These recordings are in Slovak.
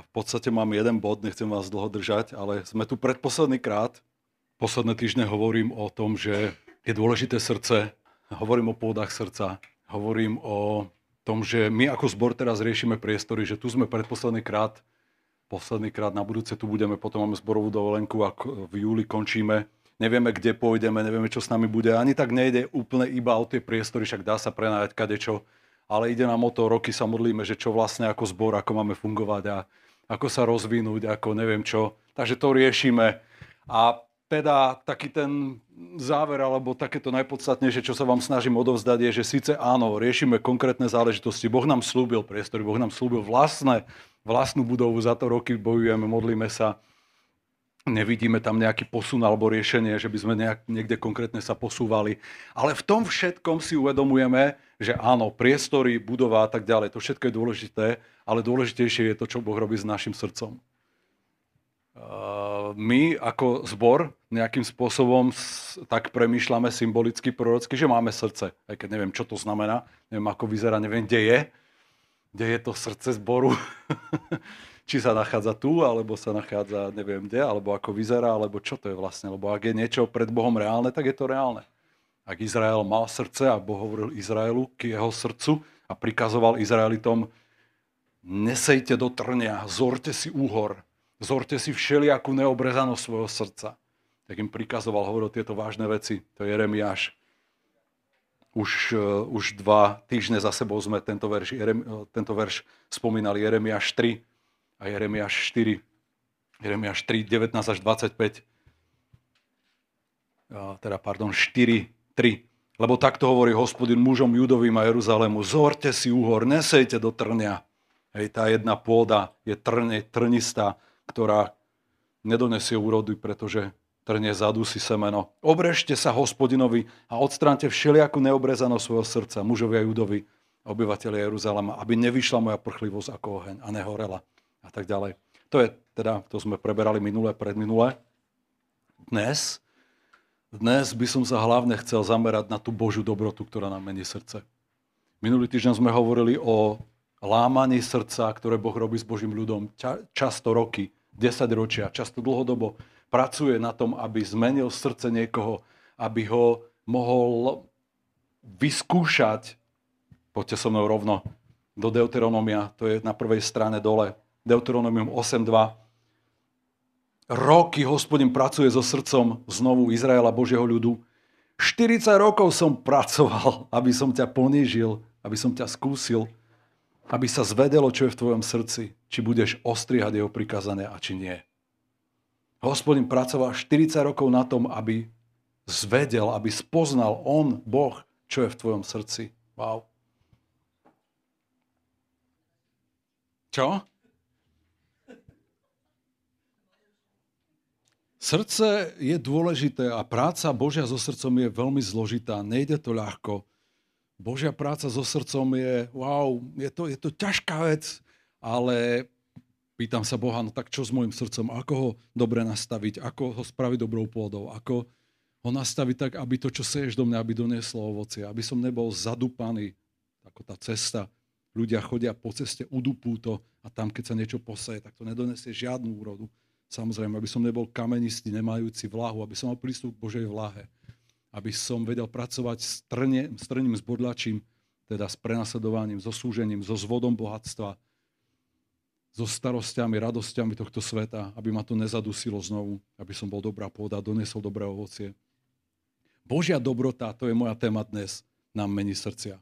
v podstate mám jeden bod, nechcem vás dlho držať, ale sme tu predposledný krát. Posledné týždne hovorím o tom, že je dôležité srdce, hovorím o pôdach srdca, hovorím o tom, že my ako zbor teraz riešime priestory, že tu sme posledný krát na budúce tu budeme, potom máme zborovú dovolenku a v júli končíme. Nevieme, kde pôjdeme, nevieme, čo s nami bude. Ani tak nejde úplne iba o tie priestory, však dá sa prenajať kadečo, ale ide nám o to, roky sa modlíme, že čo vlastne ako zbor, ako máme fungovať a ako sa rozvinúť, ako neviem čo. Takže to riešime. A teda taký ten záver, alebo takéto najpodstatnejšie, čo sa vám snažím odovzdať, je, že síce áno, riešime konkrétne záležitosti. Boh nám slúbil priestory, Boh nám slúbil vlastnú budovu, za to roky bojujeme, modlíme sa. Nevidíme tam nejaký posun alebo riešenie, že by sme niekde konkrétne sa posúvali. Ale v tom všetkom si uvedomujeme, že áno, priestory, budova a tak ďalej, to všetko je dôležité, ale dôležitejšie je to, čo Boh robí s našim srdcom. My ako zbor nejakým spôsobom tak premýšľame symbolicky, prorocky, že máme srdce. Aj keď neviem, čo to znamená, neviem, ako vyzerá, neviem, kde je to srdce zboru. Či sa nachádza tu, alebo sa nachádza neviem kde, alebo ako vyzerá, alebo čo to je vlastne. Lebo ak je niečo pred Bohom reálne, tak je to reálne. Ak Izrael mal srdce a Boh hovoril Izraelu k jeho srdcu a prikazoval Izraelitom, nesejte do trnia, zorte si úhor, zorte si všelijakú neobrezanosť svojho srdca. Tak im prikazoval, hovoril tieto vážne veci. To je Jeremiáš. Už 2 týždne za sebou sme tento verš spomínali, Jeremiáš 3. A Jeremiáš 4, Jeremiáš 3, 19 až 25, 4, 3. Lebo takto hovorí Hospodin mužom Judovým a Jeruzalému, zorte si úhor, nesejte do trňa. Hej, tá jedna pôda je trnistá, ktorá nedonesie úrody, pretože trnie zadusí semeno. Obrežte sa Hospodinovi a odstránte všelijakú neobrezanosť svojho srdca, mužovia Judovi, obyvateľia Jeruzalema, aby nevyšla moja prchlivosť ako oheň a nehorela. A tak ďalej. To sme preberali predminule. Dnes by som sa hlavne chcel zamerať na tú Božiu dobrotu, ktorá nám mení srdce. Minulý týždeň sme hovorili o lámaní srdca, ktoré Boh robí s Božím ľudom často roky, 10 ročia, často dlhodobo pracuje na tom, aby zmenil srdce niekoho, aby ho mohol vyskúšať. Poďte so mnou rovno do Deuteronomia, to je na prvej strane dole. Deuteronomium 8.2. Roky Hospodin pracuje so srdcom znovu Izraela, Božieho ľudu. 40 rokov som pracoval, aby som ťa ponížil, aby som ťa skúsil, aby sa zvedelo, čo je v tvojom srdci, či budeš ostrihať jeho prikázania a či nie. Hospodin pracoval 40 rokov na tom, aby zvedel, aby spoznal on, Boh, čo je v tvojom srdci. Wow. Čo? Srdce je dôležité a práca Božia so srdcom je veľmi zložitá. Nejde to ľahko. Božia práca so srdcom je, je to ťažká vec, ale pýtam sa Boha, no tak čo s môjim srdcom? Ako ho dobre nastaviť? Ako ho spraviť dobrou pôdou? Ako ho nastaviť tak, aby to, čo seješ do mňa, aby donieslo ovocie? Aby som nebol zadúpaný, ako tá cesta. Ľudia chodia po ceste, udupú to a tam, keď sa niečo poseje, tak to nedonesie žiadnu úrodu. Samozrejme, aby som nebol kamenistý, nemajúci vlahu, aby som mal prístup k Božej vlahe. Aby som vedel pracovať s trním, s bodľačím, teda s prenasledovaním, so súžením, so zvodom bohatstva, so starosťami, radosťami tohto sveta, aby ma to nezadusilo znovu, aby som bol dobrá pôda, doniesol dobré ovocie. Božia dobrota, to je moja téma dnes, nám mení srdcia.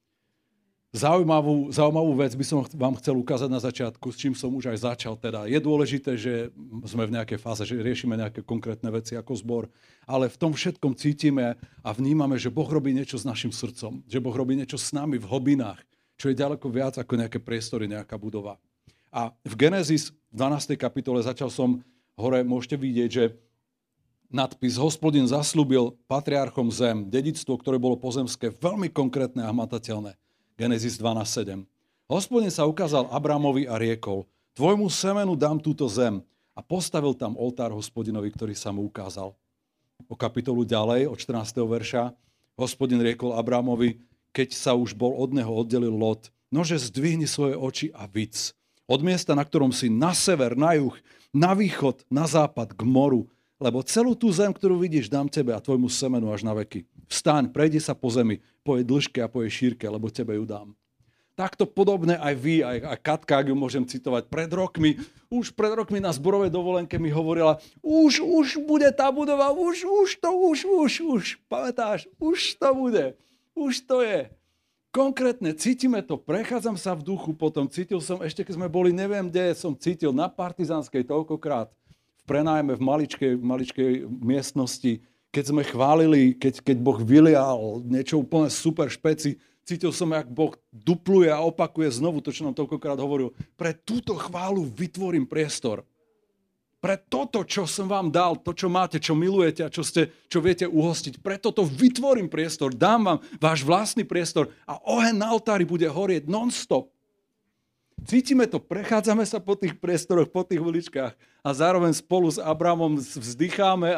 Zaujímavú vec by som vám chcel ukázať na začiatku, s čím som už aj začal. Teda je dôležité, že sme v nejakej fáze, že riešime nejaké konkrétne veci ako zbor, ale v tom všetkom cítime a vnímame, že Boh robí niečo s našim srdcom, že Boh robí niečo s nami v hlbinách, čo je ďaleko viac ako nejaké priestory, nejaká budova. A v Genesis v 12. kapitole začal som hore, môžete vidieť, že nadpis Hospodin zasľúbil patriarchom zem, dedičstvo, ktoré bolo pozemské, veľmi konkrétne a hmatateľné. Genesis 12.7. Hospodin sa ukázal Abramovi a riekol, tvojmu semenu dám túto zem a postavil tam oltár Hospodinovi, ktorý sa mu ukázal. O kapitolu ďalej, od 14. verša, Hospodin riekol Abramovi, keď sa už bol od neho oddelil Lot, nože zdvihni svoje oči a vidz. Od miesta, na ktorom si, na sever, na juh, na východ, na západ, k moru. Lebo celú tú zem, ktorú vidíš, dám tebe a tvojmu semenu až na veky. Vstaň, prejdi sa po zemi, po jej dĺžke a po jej šírke, lebo tebe ju dám. Takto podobné aj vy, aj Katka, ak ju môžem citovať, pred rokmi na zborovej dovolenke mi hovorila, už bude tá budova, už, pamätáš, už to bude, už to je. Konkrétne, cítime to, prechádzam sa v duchu, potom cítil som, ešte keď sme boli, neviem kde, som cítil na Partizánskej toľkokrát, v prenájme v maličkej miestnosti, keď sme chválili, keď Boh vylial niečo úplne super špeci, cítil som, jak Boh dupluje a opakuje znovu to, čo nám toľkokrát hovoril. Pre túto chválu vytvorím priestor. Pre toto, čo som vám dal, to, čo máte, čo milujete a čo viete uhostiť, pre toto vytvorím priestor, dám vám váš vlastný priestor a oheň na oltári bude horieť non-stop. Cítime to, prechádzame sa po tých priestoroch, po tých uličkách a zároveň spolu s Abrahamom vzdycháme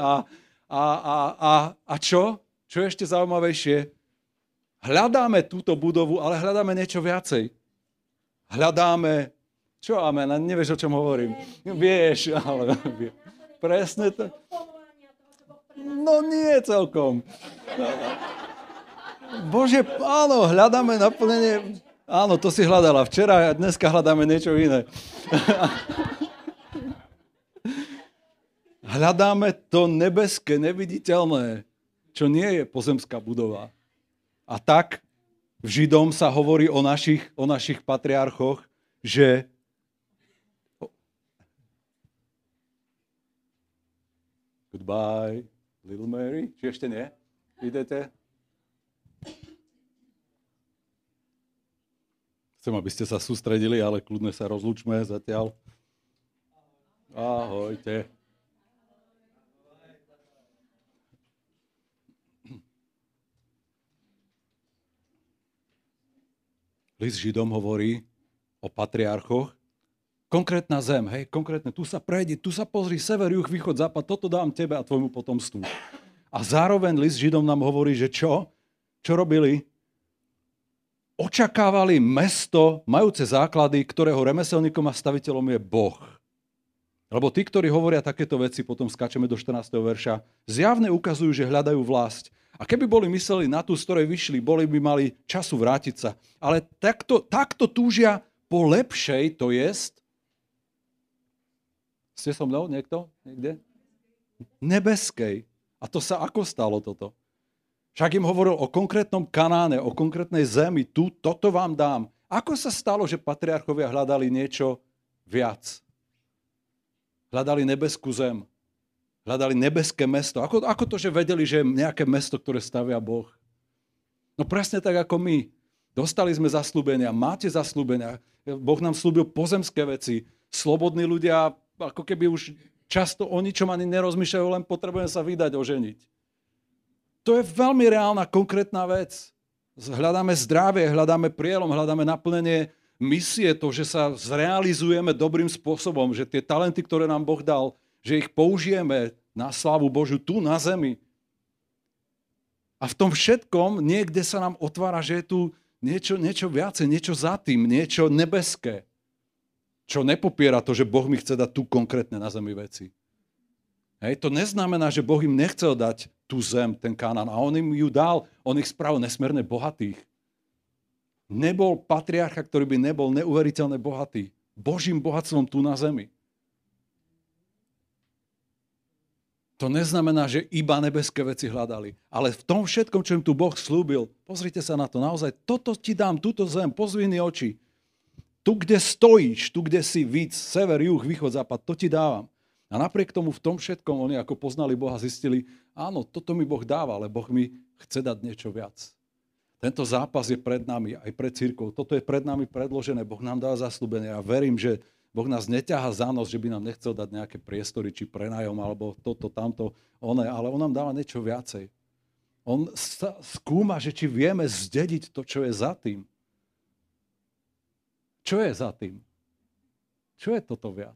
a čo? Čo je ešte zaujímavejšie? Hľadáme túto budovu, ale hľadáme niečo viacej. Hľadáme... Čo, amen? Nevieš, o čom hovorím? Vieš, ale... Presne to... No nie celkom. Bože, áno, hľadáme naplnenie... Áno, to si hľadala včera a dneska hľadáme niečo iné. Hľadáme to nebeské, neviditeľné, čo nie je pozemská budova. A tak v Židom sa hovorí o našich patriarchoch, že goodbye, little Mary. Či ešte nie? Idete? Chcem, aby ste sa sústredili, ale kľudne sa rozlúčme zatiaľ. Ahojte. List Židom hovorí o patriarchoch. Konkrétna zem, hej, konkrétne, tu sa prejdi, tu sa pozri, sever, juh, východ, západ, toto dám tebe a tvojmu potomstvu. A zároveň list Židom nám hovorí, že čo? Čo robili? Očakávali mesto, majúce základy, ktorého remeselníkom a staviteľom je Boh. Lebo tí, ktorí hovoria takéto veci, potom skáčeme do 14. verša, zjavne ukazujú, že hľadajú vlast. A keby boli mysleli na tú, z ktorej vyšli, boli by mali času vrátiť sa. Ale takto túžia po lepšej, to jest... Ste so mnou niekto? Niekde? Nebeskej. A to sa ako stalo toto? Však im hovoril o konkrétnom Kanáne, o konkrétnej zemi. Tu, toto vám dám. Ako sa stalo, že patriarchovia hľadali niečo viac? Hľadali nebeskú zem. Hľadali nebeské mesto. Ako to, že vedeli, že je nejaké mesto, ktoré stavia Boh? No presne tak, ako my. Dostali sme zasľúbenia, máte zasľúbenia. Boh nám slúbil pozemské veci. Slobodní ľudia, ako keby už často o ničom ani nerozmýšľajú, len potrebujem sa vydať, oženiť. To je veľmi reálna, konkrétna vec. Hľadáme zdravie, hľadáme prielom, hľadáme naplnenie misie, to, že sa zrealizujeme dobrým spôsobom, že tie talenty, ktoré nám Boh dal, že ich použijeme na slávu Božiu tu na zemi. A v tom všetkom niekde sa nám otvára, že je tu niečo viacej, niečo za tým, niečo nebeské. Čo nepopiera to, že Boh mi chce dať tu konkrétne na zemi veci. Hej, to neznamená, že Boh im nechcel dať tú zem, ten Kanán. A on im ju dal, on ich spravil nesmierne bohatých. Nebol patriarcha, ktorý by nebol neuveriteľne bohatý. Božím bohatstvom tu na zemi. To neznamená, že iba nebeské veci hľadali. Ale v tom všetkom, čo im tu Boh slúbil, pozrite sa na to, naozaj, toto ti dám, túto zem, pozvihni oči. Tu, kde stojíš, tu, kde si víc, sever, juh, východ, západ, to ti dávam. A napriek tomu v tom všetkom oni ako poznali Boha, zistili, áno, toto mi Boh dáva, ale Boh mi chce dať niečo viac. Tento zápas je pred nami, aj pred cirkvou. Toto je pred nami predložené, Boh nám dá zasľúbenie. Ja verím, že Boh nás neťahá za nos, že by nám nechcel dať nejaké priestory, či prenajom, alebo toto, tamto, ale on nám dáva niečo viacej. On skúma, že či vieme zdediť to, čo je za tým. Čo je za tým? Čo je toto viac?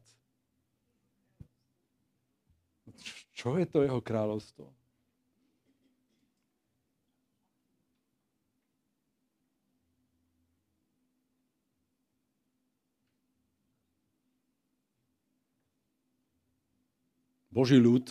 Čo je to jeho kráľovstvo? Boží ľud,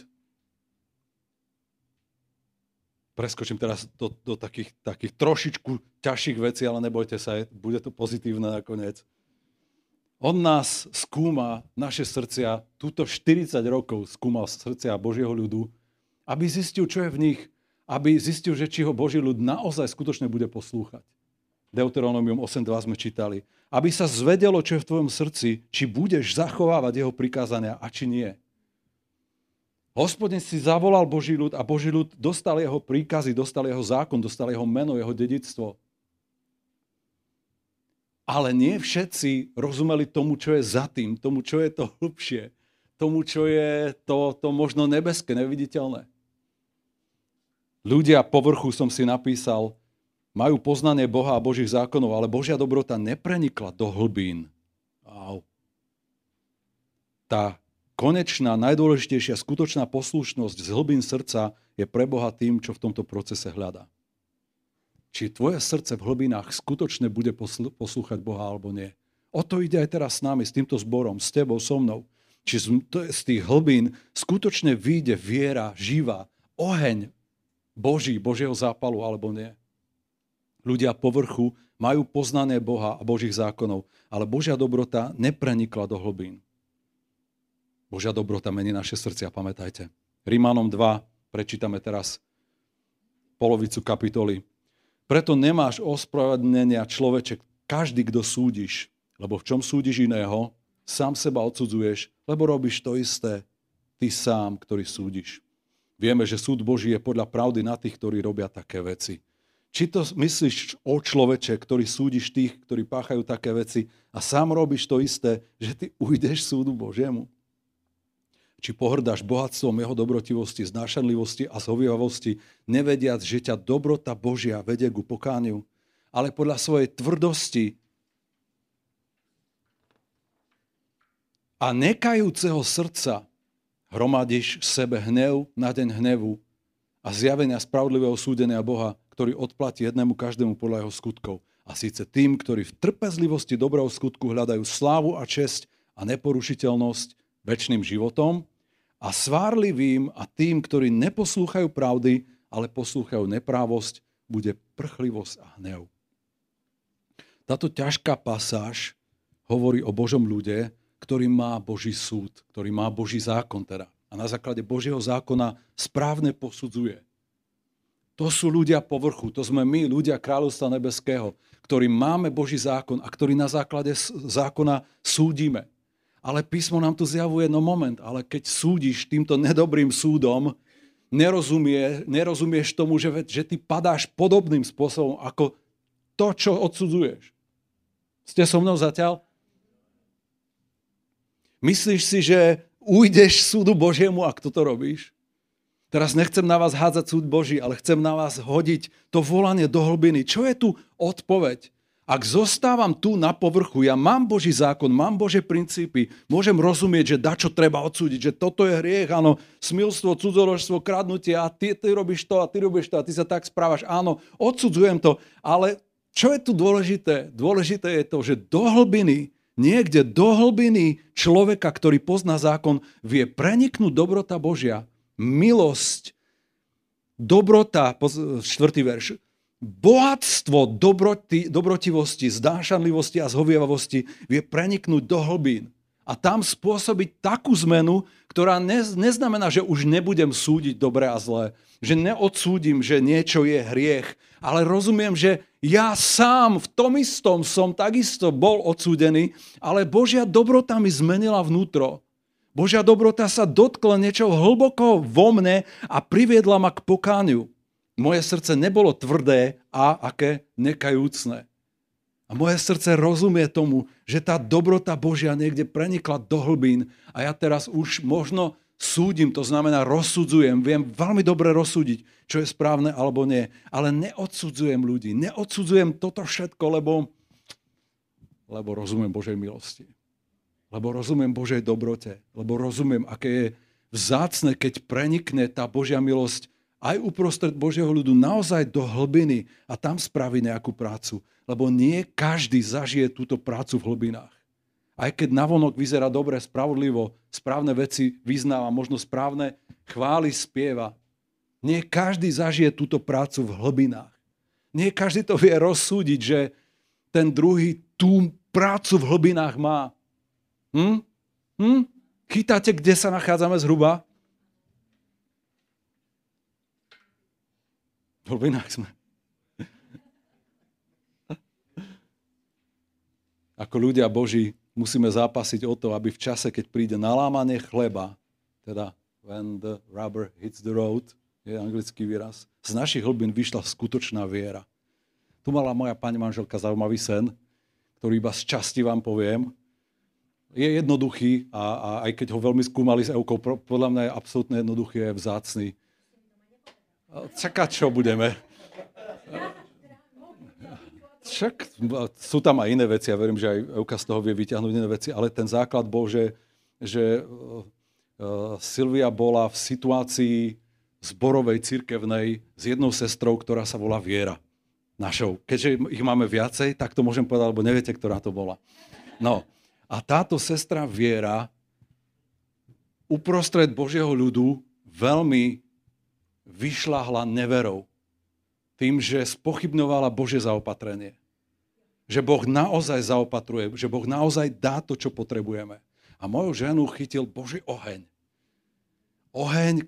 preskočím teraz do takých trošičku ťažších vecí, ale nebojte sa, bude to pozitívne nakoniec. On nás skúma, naše srdcia, túto 40 rokov skúmal srdcia Božieho ľudu, aby zistil, čo je v nich, aby zistil, že či ho Boží ľud naozaj skutočne bude poslúchať. Deuteronomium 8.2 sme čítali. Aby sa zvedelo, čo je v tvojom srdci, či budeš zachovávať jeho prikázania a či nie. Hospodin si zavolal Boží ľud a Boží ľud dostal jeho príkazy, dostal jeho zákon, dostal jeho meno, jeho dedičstvo. Ale nie všetci rozumeli tomu, čo je za tým, tomu, čo je to hlbšie, tomu, čo je to možno nebeské, neviditeľné. Ľudia povrchu som si napísal, majú poznanie Boha a Božích zákonov, ale Božia dobrota neprenikla do hlbín. Tá konečná, najdôležitejšia, skutočná poslušnosť z hlbín srdca je pre Boha tým, čo v tomto procese hľadá. Či tvoje srdce v hlbinách skutočne bude poslúchať Boha alebo nie. O to ide aj teraz s nami, s týmto zborom, s tebou, so mnou. Či z tých hlbín skutočne vyjde viera, živá, oheň Božieho zápalu alebo nie. Ľudia povrchu majú poznanie Boha a Božích zákonov, ale Božia dobrota neprenikla do hlbín. Božia dobrota mení naše srdcia, pamätajte. Rimánom 2, prečítame teraz polovicu kapitoly. Preto nemáš ospravedlnenia, človeče, každý, kto súdiš, lebo v čom súdiš iného, sám seba odsudzuješ, lebo robíš to isté, ty sám, ktorý súdiš. Vieme, že súd Boží je podľa pravdy na tých, ktorí robia také veci. Či to myslíš o človeče, ktorý súdiš tých, ktorí páchajú také veci a sám robíš to isté, že ty ujdeš súdu Božiemu? Či pohrdáš bohatstvom jeho dobrotivosti, znášanlivosti a zhovievavosti, nevediac, že ťa dobrota Božia vedie ku pokániu, ale podľa svojej tvrdosti a nekajúceho srdca hromadíš v sebe hnev na deň hnevu a zjavenia spravodlivého súdenia Boha, ktorý odplatí jednému každému podľa jeho skutkov. A síce tým, ktorí v trpezlivosti dobrého skutku hľadajú slávu a česť a neporušiteľnosť večným životom a svárlivým a tým, ktorí neposlúchajú pravdy, ale poslúchajú neprávosť, bude prchlivosť a hnev. Táto ťažká pasáž hovorí o Božom ľude, ktorý má Boží súd, ktorý má Boží zákon teda. A na základe Božieho zákona správne posudzuje. To sú ľudia povrchu, to sme my, ľudia kráľovstva nebeského, ktorí máme Boží zákon a ktorí na základe zákona súdime. Ale písmo nám tu zjavuje, no moment, ale keď súdiš týmto nedobrým súdom, nerozumieš tomu, že ty padáš podobným spôsobom ako to, čo odsudzuješ. Ste so mnou zatiaľ? Myslíš si, že ujdeš súdu Božiemu, ak toto robíš? Teraz nechcem na vás hádzať súd Boží, ale chcem na vás hodiť to volanie do hlbiny. Čo je tu odpoveď? Ak zostávam tu na povrchu, ja mám Boží zákon, mám Božie princípy, môžem rozumieť, že dačo treba odsúdiť, že toto je hriech, áno, smilstvo, cudzoložstvo, kradnutie a ty robíš to a ty robíš to a ty sa tak správaš, áno, odsudzujem to, ale čo je tu dôležité? Dôležité je to, že do hlbiny, niekde do hlbiny človeka, ktorý pozná zákon, vie preniknúť dobrota Božia, milosť, dobrota, 4. verš, bohatstvo dobrotivosti, zdášanlivosti a zhovievavosti vie preniknúť do hlbín a tam spôsobiť takú zmenu, ktorá neznamená, že už nebudem súdiť dobre a zlé, že neodsúdim, že niečo je hriech, ale rozumiem, že ja sám v tom istom som takisto bol odsúdený, ale Božia dobrota mi zmenila vnútro. Božia dobrota sa dotkla niečo hlboko vo mne a priviedla ma k pokániu. Moje srdce nebolo tvrdé a aké nekajúcne. A moje srdce rozumie tomu, že tá dobrota Božia niekde prenikla do hlbín a ja teraz už možno súdim, to znamená rozsudzujem, viem veľmi dobre rozsúdiť, čo je správne alebo nie, ale neodsudzujem ľudí, neodsudzujem toto všetko, lebo rozumiem Božej milosti. Lebo rozumiem Božej dobrote, lebo rozumiem, aké je vzácne, keď prenikne tá Božia milosť aj uprostred Božieho ľudu naozaj do hlbiny a tam spraví nejakú prácu. Lebo nie každý zažije túto prácu v hlbinách. Aj keď navonok vyzerá dobre, spravodlivo, správne veci vyznáva, možno správne chvály spieva. Nie každý zažije túto prácu v hlbinách. Nie každý to vie rozsúdiť, že ten druhý tú prácu v hlbinách má. Chytáte, kde sa nachádzame zhruba? V hlbinách sme. Ako ľudia Boží musíme zápasiť o to, aby v čase, keď príde nalámanie chleba, teda when the rubber hits the road, je anglický výraz, z našich hlbín vyšla skutočná viera. Tu mala moja pani manželka zaujímavý sen, ktorý iba z časti vám poviem. Je jednoduchý a aj keď ho veľmi skúmali s Eukou, podľa mňa je absolútne jednoduchý a je vzácny. Čakať, čo budeme. Však sú tam aj iné veci, ja verím, že aj Euka z toho vie vyťahnuť iné veci, ale ten základ bol, že Silvia bola v situácii zborovej, cirkevnej s jednou sestrou, ktorá sa volá Viera. Našou. Keďže ich máme viacej, tak to môžem povedať, lebo neviete, ktorá to bola. No, a táto sestra Viera uprostred Božieho ľudu veľmi vyšľahla neverou. Tým, že spochybňovala Božie zaopatrenie. Že Boh naozaj zaopatruje, že Boh naozaj dá to, čo potrebujeme. A moju ženu chytil Boží oheň. Oheň,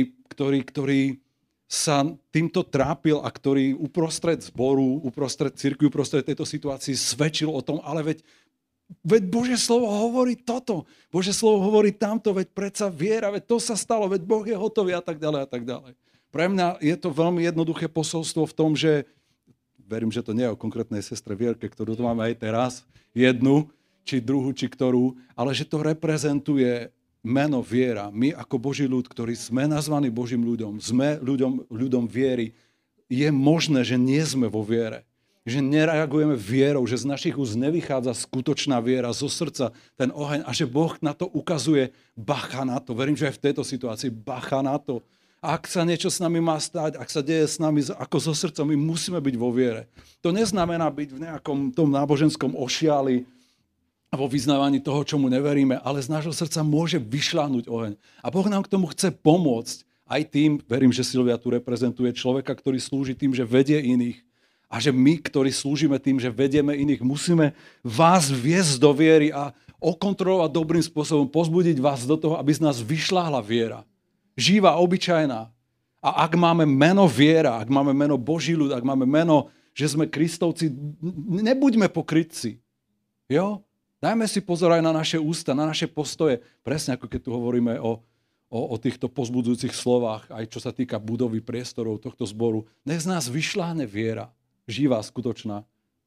ktorý sa týmto trápil a ktorý uprostred zboru, uprostred cirkvi, uprostred tejto situácii svedčil o tom, ale veď Božie slovo hovorí toto, Božie slovo hovorí tamto, veď predsa viera, veď to sa stalo, veď Boh je hotový a tak ďalej a tak ďalej. Pre mňa je to veľmi jednoduché posolstvo v tom, že verím, že to nie je o konkrétnej sestre Vierke, ktorú tu máme aj teraz, jednu, či druhú, či ktorú, ale že to reprezentuje meno viera. My ako Boží ľud, ktorí sme nazvaní Božím ľuďom, sme ľuďom viery, je možné, že nie sme vo viere. Že nereagujeme vierou, že z našich úst nevychádza skutočná viera, zo srdca ten oheň a že Boh na to ukazuje bacha na to. Verím, že aj v tejto situácii bacha na to. Ak sa niečo s nami má stať, ak sa deje s nami ako so srdcom, my musíme byť vo viere. To neznamená byť v nejakom tom náboženskom ošiali a vo vyznávaní toho, čomu neveríme, ale z nášho srdca môže vyšľahnuť oheň. A Boh nám k tomu chce pomôcť. Aj tým, verím, že Silvia tu reprezentuje človeka, ktorý slúži tým, že vedie iných. A že my, ktorí slúžime tým, že vedieme iných, musíme vás viesť do viery a okontrolovať dobrým spôsobom, pozbudiť vás do toho, aby z nás vyšľahla viera. Živá, obyčajná. A ak máme meno viera, ak máme meno Boží ľud, ak máme meno, že sme Kristovci, nebuďme pokrytci. Jo? Dajme si pozor aj na naše ústa, na naše postoje. Presne ako keď tu hovoríme o týchto pozbudzujúcich slovách, aj čo sa týka budovy priestorov tohto zboru. Nech z nás vyšľahne viera. Živá, skutočná.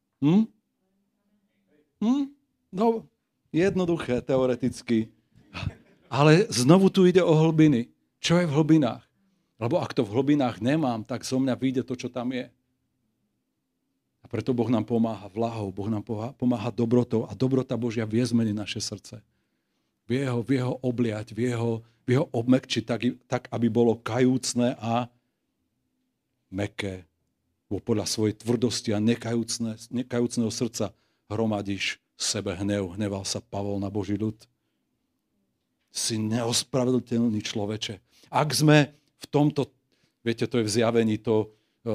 No, jednoduché, teoreticky. Ale znovu tu ide o hlbiny. Čo je v hlbinách? Lebo ak to v hlbinách nemám, tak zo mňa vyjde to, čo tam je. A preto Boh nám pomáha vláhou, Boh nám pomáha dobrotou a dobrota Božia vie zmeniť naše srdce. Vie ho obliať, vie ho obmekčiť tak, aby bolo kajúcne a mäkké. Bo podľa svojej tvrdosti a nekajúcneho srdca hromadíš sebe hnev. Hneval sa Pavol na Boží ľud. Si neospravedliteľný človeče. Ak sme v tomto, viete, to je v zjavení, to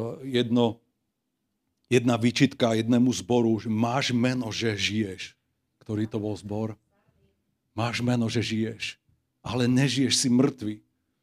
jedna výčitka jednému zboru, že máš meno, že žiješ. Ktorý to bol zbor? Máš meno, že žiješ, ale nežiješ, si mŕtvy.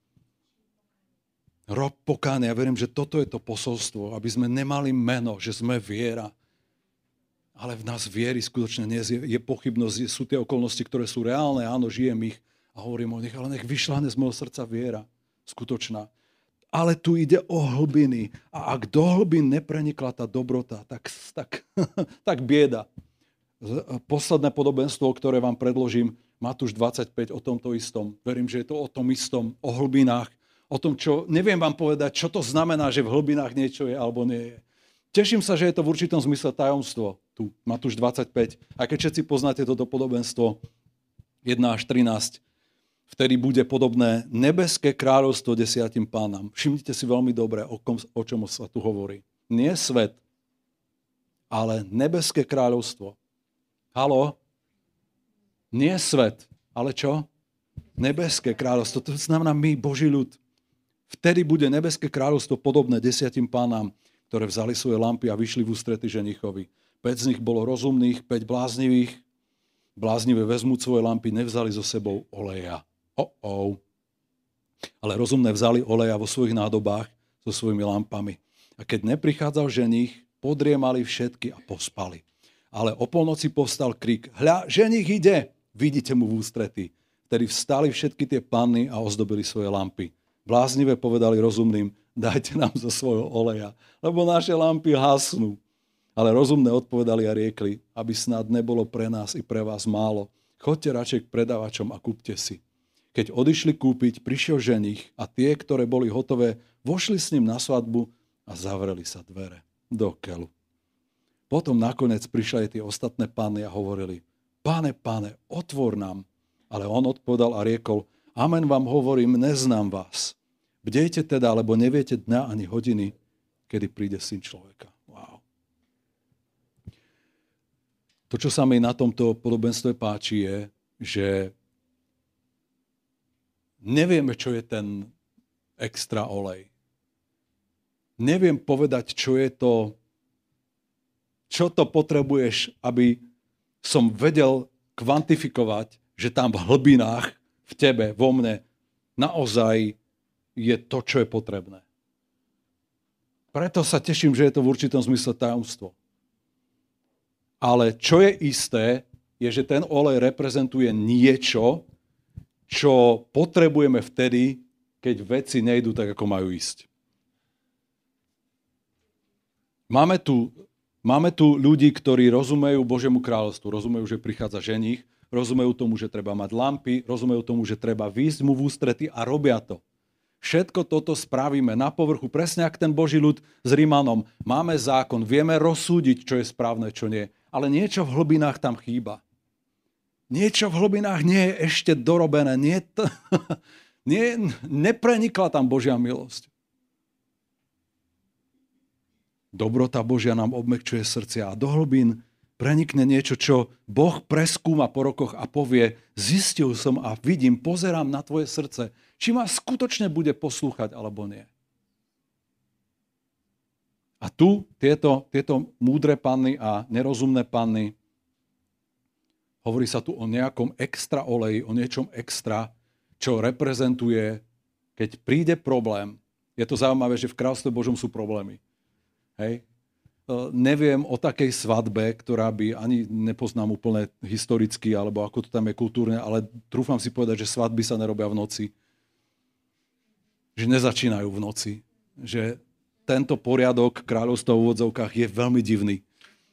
Rob pokánie, ja verím, že toto je to posolstvo, aby sme nemali meno, že sme viera. Ale v nás viery skutočne nie je pochybnosť, sú tie okolnosti, ktoré sú reálne, áno, žijem ich, a hovorím o nich, ale nech vyšľahne z môjho srdca viera. Skutočná. Ale tu ide o hlbiny. A ak do hlbín neprenikla tá dobrota, tak bieda. Posledné podobenstvo, ktoré vám predložím, Matúš 25, o tomto istom. Verím, že je to o tom istom, o hlbinách, o tom, čo... Neviem vám povedať, čo to znamená, že v hlbinách niečo je alebo nie je. Teším sa, že je to v určitom zmysle tajomstvo. Tu, Matúš 25. A keď všetci poznáte toto podobenstvo, 1 až 13, vtedy bude podobné nebeské kráľovstvo 10 pánam. Všimnite si veľmi dobre, o čom sa tu hovorí. Nie svet, ale nebeské kráľovstvo. Haló? Nie svet, ale čo? Nebeské kráľovstvo. To znamená my, Boží ľud. Vtedy bude nebeské kráľovstvo podobné 10 pánám, ktoré vzali svoje lampy a vyšli v ústrety ženichovi. 5 z nich bolo rozumných, 5 bláznivých. Bláznivé vezmú svoje lampy, nevzali so sebou oleja. Ale rozumné vzali oleja vo svojich nádobách so svojimi lampami. A keď neprichádzal ženich, podriemali všetky a pospali. Ale o polnoci povstal krik: Hľa, ženich ide! Vidíte mu v ústrety. Vtedy vstali všetky tie panny a ozdobili svoje lampy. Bláznivé povedali rozumným: Dajte nám zo svojho oleja, lebo naše lampy hasnú. Ale rozumné odpovedali a riekli: Aby snad nebolo pre nás i pre vás málo, choďte radšej k predávačom a kúpte si. Keď odišli kúpiť, prišiel ženich a tie, ktoré boli hotové, vošli s ním na svadbu a zavreli sa dvere do keľu. Potom nakoniec prišli aj tie ostatné panny a hovorili: Pane, otvor nám. Ale on odpovedal a riekol: Amen vám hovorím, neznám vás. Bdejte teda, lebo neviete dňa ani hodiny, kedy príde Syn človeka. Wow. To, čo sa mi na tomto podobenstve páči, je, že nevieme, čo je ten extra olej. Neviem povedať, čo je to, čo to potrebuješ, aby som vedel kvantifikovať, že tam v hlbinách, v tebe, vo mne, naozaj je to, čo je potrebné. Preto sa teším, že je to v určitom zmysle tajomstvo. Ale čo je isté, je, že ten olej reprezentuje niečo, čo potrebujeme vtedy, keď veci nejdú tak, ako majú ísť. Máme tu ľudí, ktorí rozumejú Božiemu kráľovstvu, rozumejú, že prichádza ženích, rozumejú tomu, že treba mať lampy, rozumejú tomu, že treba výjsť mu v ústrety a robia to. Všetko toto spravíme na povrchu, presne ako ten Boží ľud s Rímanom. Máme zákon, vieme rozsúdiť, čo je správne, čo nie. Ale niečo v hlbinách tam chýba. Niečo v hlbinách nie je ešte dorobené. Neprenikla tam Božia milosť. Dobrota Božia nám obmekčuje srdcia a do hlbín prenikne niečo, čo Boh preskúma po rokoch a povie: zistil som a vidím, pozerám na tvoje srdce, či ma skutočne bude poslúchať alebo nie. A tu tieto múdre panny a nerozumné panny, hovorí sa tu o nejakom extra oleji, o niečom extra, čo reprezentuje, keď príde problém. Je to zaujímavé, že v kráľovstve Božom sú problémy. Hej. Neviem o takej svadbe, ktorá by, ani nepoznám úplne historicky, alebo ako to tam je kultúrne, ale trúfam si povedať, že svadby sa nerobia v noci. Že nezačínajú v noci. Že tento poriadok kráľovstva v úvodzovkách je veľmi divný.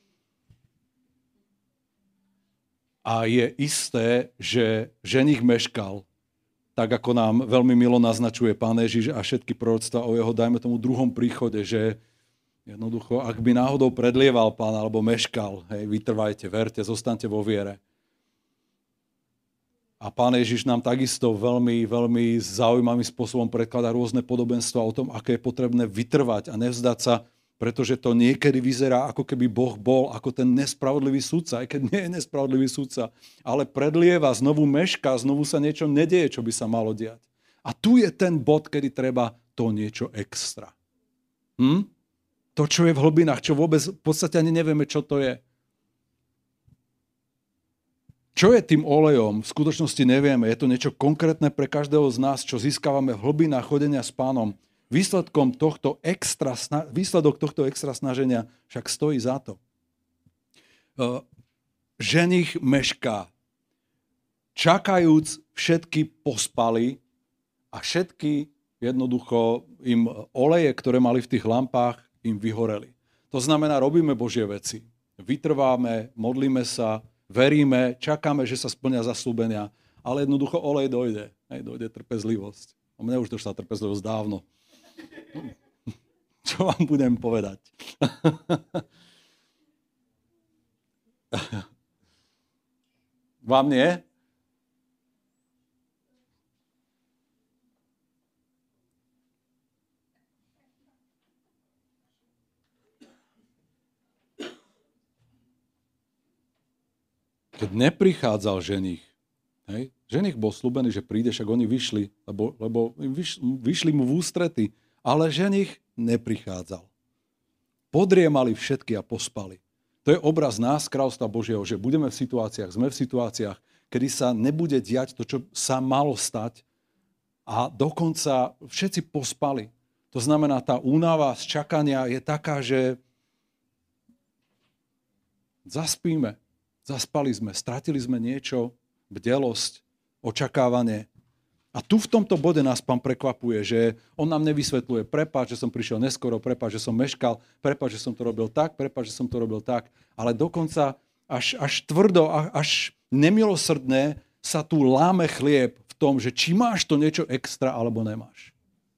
A je isté, že ženích meškal, tak ako nám veľmi milo naznačuje Pán Ježiš a všetky proroctvá o jeho, dajme tomu, druhom príchode, že jednoducho, ak by náhodou predlieval Pán alebo meškal, hej, vytrvajte, verte, zostaňte vo viere. A Pán Ježiš nám takisto veľmi, veľmi zaujímavým spôsobom predkladá rôzne podobenstva o tom, aké je potrebné vytrvať a nevzdať sa, pretože to niekedy vyzerá, ako keby Boh bol ako ten nespravodlivý sudca, aj keď nie je nespravodlivý sudca, ale predlieva, znovu mešká, znovu sa niečo nedieje, čo by sa malo diať. A tu je ten bod, kedy treba to niečo extra. To, čo je v hlbinách, čo vôbec v podstate ani nevieme, čo to je. Čo je tým olejom? V skutočnosti nevieme. Je to niečo konkrétne pre každého z nás, čo získavame v hlbinách chodenia s Pánom. Výsledok tohto extra snaženia však stojí za to. Ženich mešká. Čakajúc, všetky pospali a všetky jednoducho im oleje, ktoré mali v tých lampách, im vyhoreli. To znamená, robíme Božie veci. Vytrváme, modlíme sa, veríme, čakáme, že sa splnia zasľúbenia, ale jednoducho olej dojde. Dojde trpezlivosť. A mne už došla trpezlivosť dávno. Čo vám budem povedať? Vám nie? Keď neprichádzal ženích, Hej? Ženich bol slúbený, že príde, však oni vyšli, lebo vyšli mu v ústrety, ale ženich neprichádzal. Podriemali všetky a pospali. To je obraz nás, kráľovstva Božieho, že budeme v situáciách, sme v situáciách, kedy sa nebude diať to, čo sa malo stať a dokonca všetci pospali. To znamená, tá únava z čakania je taká, že zaspíme, zaspali sme, stratili sme niečo, bdelosť, očakávanie. A tu v tomto bode nás Pán prekvapuje, že on nám nevysvetľuje, prepáč, že som prišiel neskoro, prepáč, že som meškal, prepáč, že som to robil tak, prepáč, že som to robil tak, ale dokonca až tvrdo, až nemilosrdné sa tu láme chlieb v tom, že či máš to niečo extra, alebo nemáš.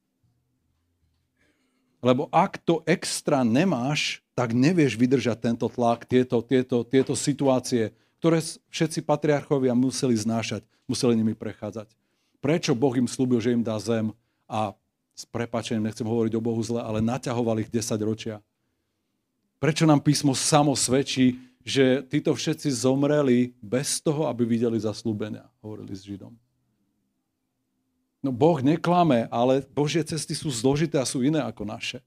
Lebo ak to extra nemáš, tak nevieš vydržať tento tlak, tieto situácie, ktoré všetci patriarchovia museli znášať, museli nimi prechádzať. Prečo Boh im slúbil, že im dá zem a s prepáčením, nechcem hovoriť o Bohu zle, ale naťahoval ich 10 ročia? Prečo nám písmo samo svedčí, že títo všetci zomreli bez toho, aby videli zasľúbenia, hovorili s Židom? No Boh neklame, ale Božie cesty sú zložité a sú iné ako naše.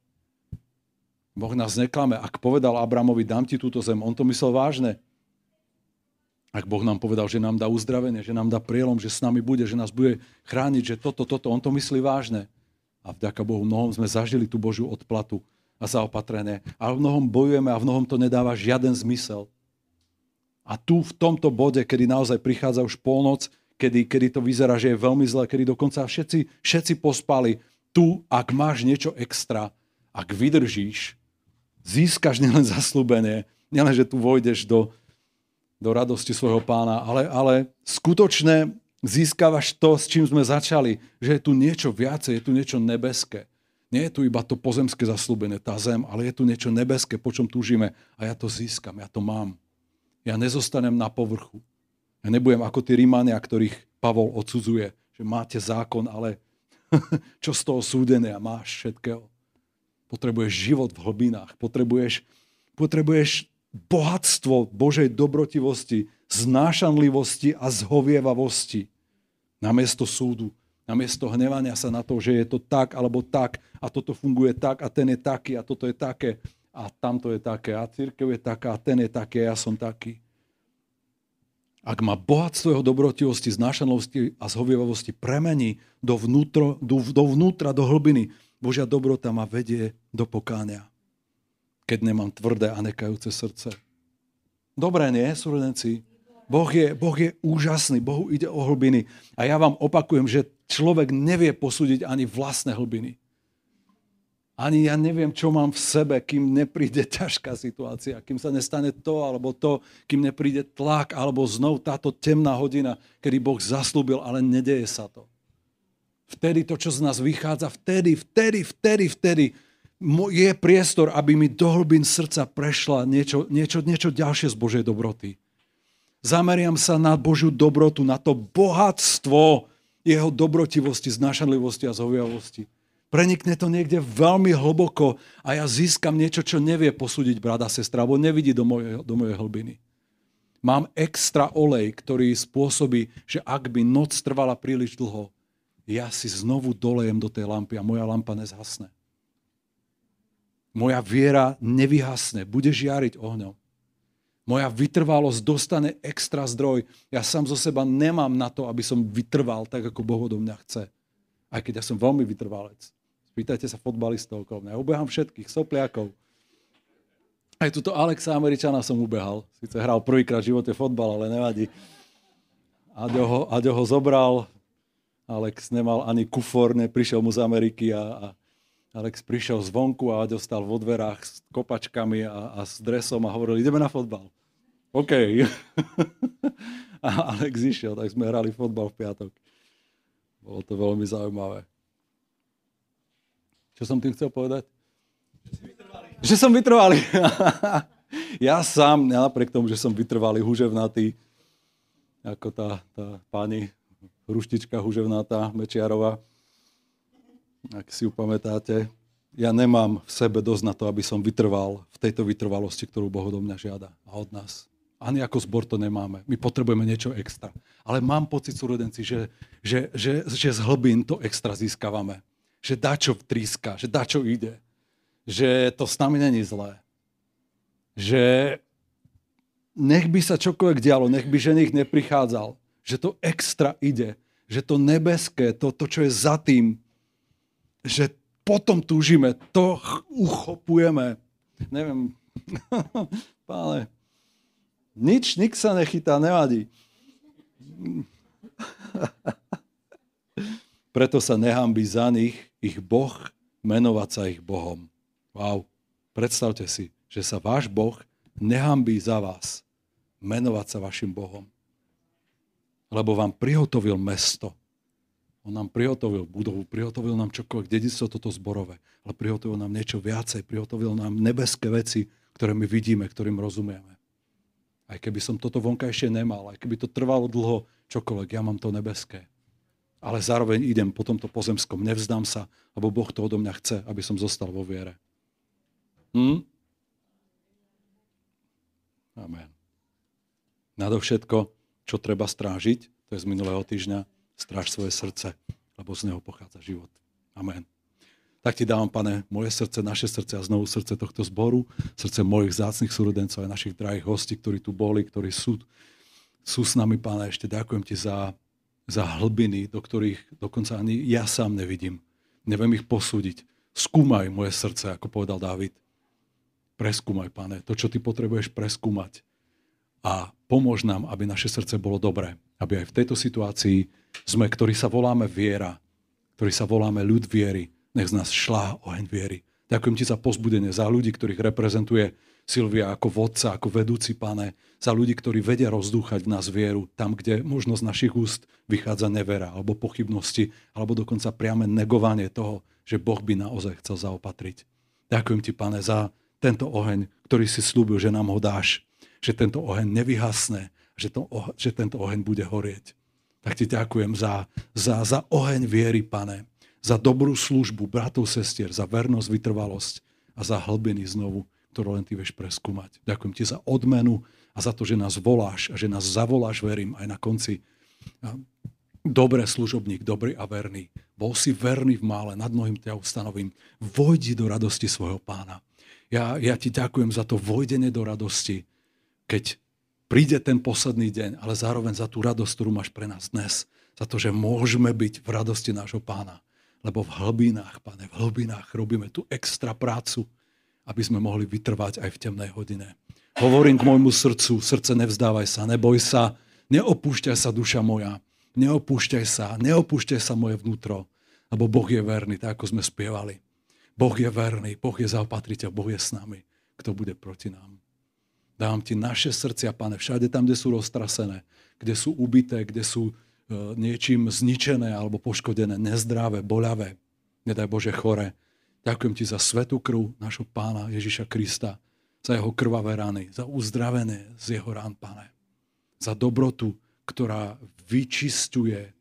Boh nás neklame. Ak povedal Abramovi, dám ti túto zem, on to myslel vážne. Ak Boh nám povedal, že nám dá uzdravenie, že nám dá prielom, že s nami bude, že nás bude chrániť, že toto, on to myslí vážne. A vďaka Bohu, mnohom sme zažili tú Božiu odplatu a zaopatrenie. A v mnohom bojujeme a v mnohom to nedáva žiaden zmysel. A tu v tomto bode, kedy naozaj prichádza už polnoc, kedy to vyzerá, že je veľmi zle, kedy dokonca všetci pospali, tu, ak máš niečo extra, ak vydržíš, získaš nielen zasľúbenie, nielen, že tu vojdeš do radosti svojho Pána, ale skutočne získavaš to, s čím sme začali, že je tu niečo viacej, je tu niečo nebeské. Nie je tu iba to pozemské zasľúbenie, tá zem, ale je tu niečo nebeské, po čom túžime a ja to získam, ja to mám. Ja nezostanem na povrchu. Ja nebudem ako tí Rímania, ktorých Pavol odsudzuje, že máte zákon, ale čo z toho súdenia máš všetkého? Potrebuješ život v hlbinách, potrebuješ bohatstvo Božej dobrotivosti, znášanlivosti a zhovievavosti. Namiesto súdu, namiesto hnevania sa na to, že je to tak alebo tak a toto funguje tak a ten je taký a toto je také a tamto je také a cirkev je taká a ten je taký a ja som taký. Ak ma bohatstvo jeho dobrotivosti, znášanlivosti a zhovievavosti premení dovnútra, do hlbiny, Božia dobrota ma vedie do pokánia, keď nemám tvrdé a nekajúce srdce. Dobré, nie, súrodenci? Boh je úžasný, Bohu ide o hlbiny. A ja vám opakujem, že človek nevie posúdiť ani vlastné hlbiny. Ani ja neviem, čo mám v sebe, kým nepríde ťažká situácia, kým sa nestane to alebo to, kým nepríde tlak alebo znov táto temná hodina, kedy Boh zaslúbil, ale nedeje sa to. Vtedy to, čo z nás vychádza, vtedy je priestor, aby mi do hlbín srdca prešla niečo ďalšie z Božej dobroty. Zameriam sa na Božiu dobrotu, na to bohatstvo jeho dobrotivosti, znášanlivosti a zhovievavosti. Prenikne to niekde veľmi hlboko a ja získam niečo, čo nevie posúdiť brat a sestra, alebo nevidí do mojej hlbiny. Mám extra olej, ktorý spôsobí, že ak by noc trvala príliš dlho, ja si znovu dolejem do tej lampy a moja lampa nezhasne. Moja viera nevyhasne, bude žiariť ohňom. Moja vytrvalosť dostane extra zdroj. Ja sám zo seba nemám na to, aby som vytrval tak, ako Boh odo mňa chce. Aj keď ja som veľmi vytrvalec. Spýtajte sa fotbalistov okolo mňa. Ja ubehám všetkých, sopliakov. Aj tuto Alexa Američana som ubehal. Sice hral prvýkrát v živote fotbal, ale nevadí. Aďo ho zobral. Alex nemal ani kufor, prišiel mu z Ameriky a Alex prišiel zvonku a Aďo stal vo dverách s kopačkami a s dresom a hovoril, ideme na fotbal. OK. A Alex išiel, tak sme hrali fotbal v piatok. Bolo to veľmi zaujímavé. Čo som tým chcel povedať? Že som vytrvalý. Ja sám, napriek tomu, že som vytrvalý, huževnatý, ako tá pani ruštička huževnatá Mečiarová, ak si ju pamätáte, ja nemám v sebe dosť na to, aby som vytrval v tejto vytrvalosti, ktorú Boh do mňa žiada a od nás. Ani ako zbor to nemáme. My potrebujeme niečo extra. Ale mám pocit, súrodenci, že z hlbín to extra získavame. Že dačo tríska, že dačo ide. Že to s nami není zlé. Že nech by sa čokoľvek dialo, nech by ženich neprichádzal. Že to extra ide. Že to nebeské, to čo je za tým, že potom túžime, to uchopujeme. Neviem, páne, nik sa nechytá, nevadí. Preto sa nehambí za nich ich Boh, menovať sa ich Bohom. Wow, predstavte si, že sa váš Boh nehambí za vás, menovať sa vašim Bohom. Lebo vám prihotovil mesto. On nám prihotovil budovu, prihotovil nám čokoľvek, dedičstvo toto zborové, ale prihotovil nám niečo viacej, prihotovil nám nebeské veci, ktoré my vidíme, ktorým rozumieme. Aj keby som toto vonkajšie nemal, aj keby to trvalo dlho, čokoľvek, ja mám to nebeské. Ale zároveň idem po tomto pozemskom, nevzdám sa, lebo Boh to odo mňa chce, aby som zostal vo viere. Amen. Nadovšetko, čo treba strážiť, to je z minulého týždňa, stráž svoje srdce, lebo z neho pochádza život. Amen. Tak ti dávam, Pane, moje srdce, naše srdce a znovu srdce tohto zboru, srdce mojich vzácnych súrodencov a našich drahých hostí, ktorí tu boli, ktorí sú s nami, Pane. Ešte ďakujem ti za hlbiny, do ktorých dokonca ani ja sám nevidím. Neviem ich posúdiť. Skúmaj moje srdce, ako povedal Dávid. Preskúmaj, Pane, to, čo ty potrebuješ preskúmať. A pomôž nám, aby naše srdce bolo dobré. Aby aj v tejto situácii sme, ktorí sa voláme viera, ktorí sa voláme ľud viery, nech z nás šľahá oheň viery. Ďakujem ti za povzbudenie, za ľudí, ktorých reprezentuje Silvia ako vodca, ako vedúci, Pane, za ľudí, ktorí vedia rozdúchať v nás vieru, tam, kde možno z našich úst vychádza nevera, alebo pochybnosti, alebo dokonca priame negovanie toho, že Boh by naozaj chcel zaopatriť. Ďakujem ti, Pane, za tento oheň, ktorý si slúbil, že nám ho dáš, že tento oheň nevyhasne, že tento oheň bude horieť. Tak ti ďakujem za oheň viery, Pane, za dobrú službu bratov, sestier, za vernosť, vytrvalosť a za hlbiny znovu, ktorú len ty vieš preskúmať. Ďakujem ti za odmenu a za to, že nás voláš a že nás zavoláš, verím, aj na konci. Dobrý služobník, dobrý a verný. Bol si verný v mále, nad mnohým ťa ustanovím. Vojdi do radosti svojho Pána. Ja ti ďakujem za to vojdenie do radosti, keď príde ten posledný deň, ale zároveň za tú radosť, ktorú máš pre nás dnes. Za to, že môžeme byť v radosti nášho Pána. Lebo v hlbinách, Pane, v hlbinách robíme tú extra prácu, aby sme mohli vytrvať aj v temnej hodine. Hovorím k môjmu srdcu, srdce nevzdávaj sa, neboj sa, neopúšťaj sa, duša moja, neopúšťaj sa moje vnútro, lebo Boh je verný, tak ako sme spievali. Boh je verný, Boh je zaopatriteľ, Boh je s nami. Kto bude proti nám? Dávam ti naše srdcia, Pane, všade tam, kde sú roztrasené, kde sú ubité, kde sú niečím zničené alebo poškodené, nezdravé, boľavé, nedaj Bože chore. Ďakujem ti za svätú krv nášho Pána Ježiša Krista, za jeho krvavé rany, za uzdravenie z jeho rán, Pane. Za dobrotu, ktorá vyčisťuje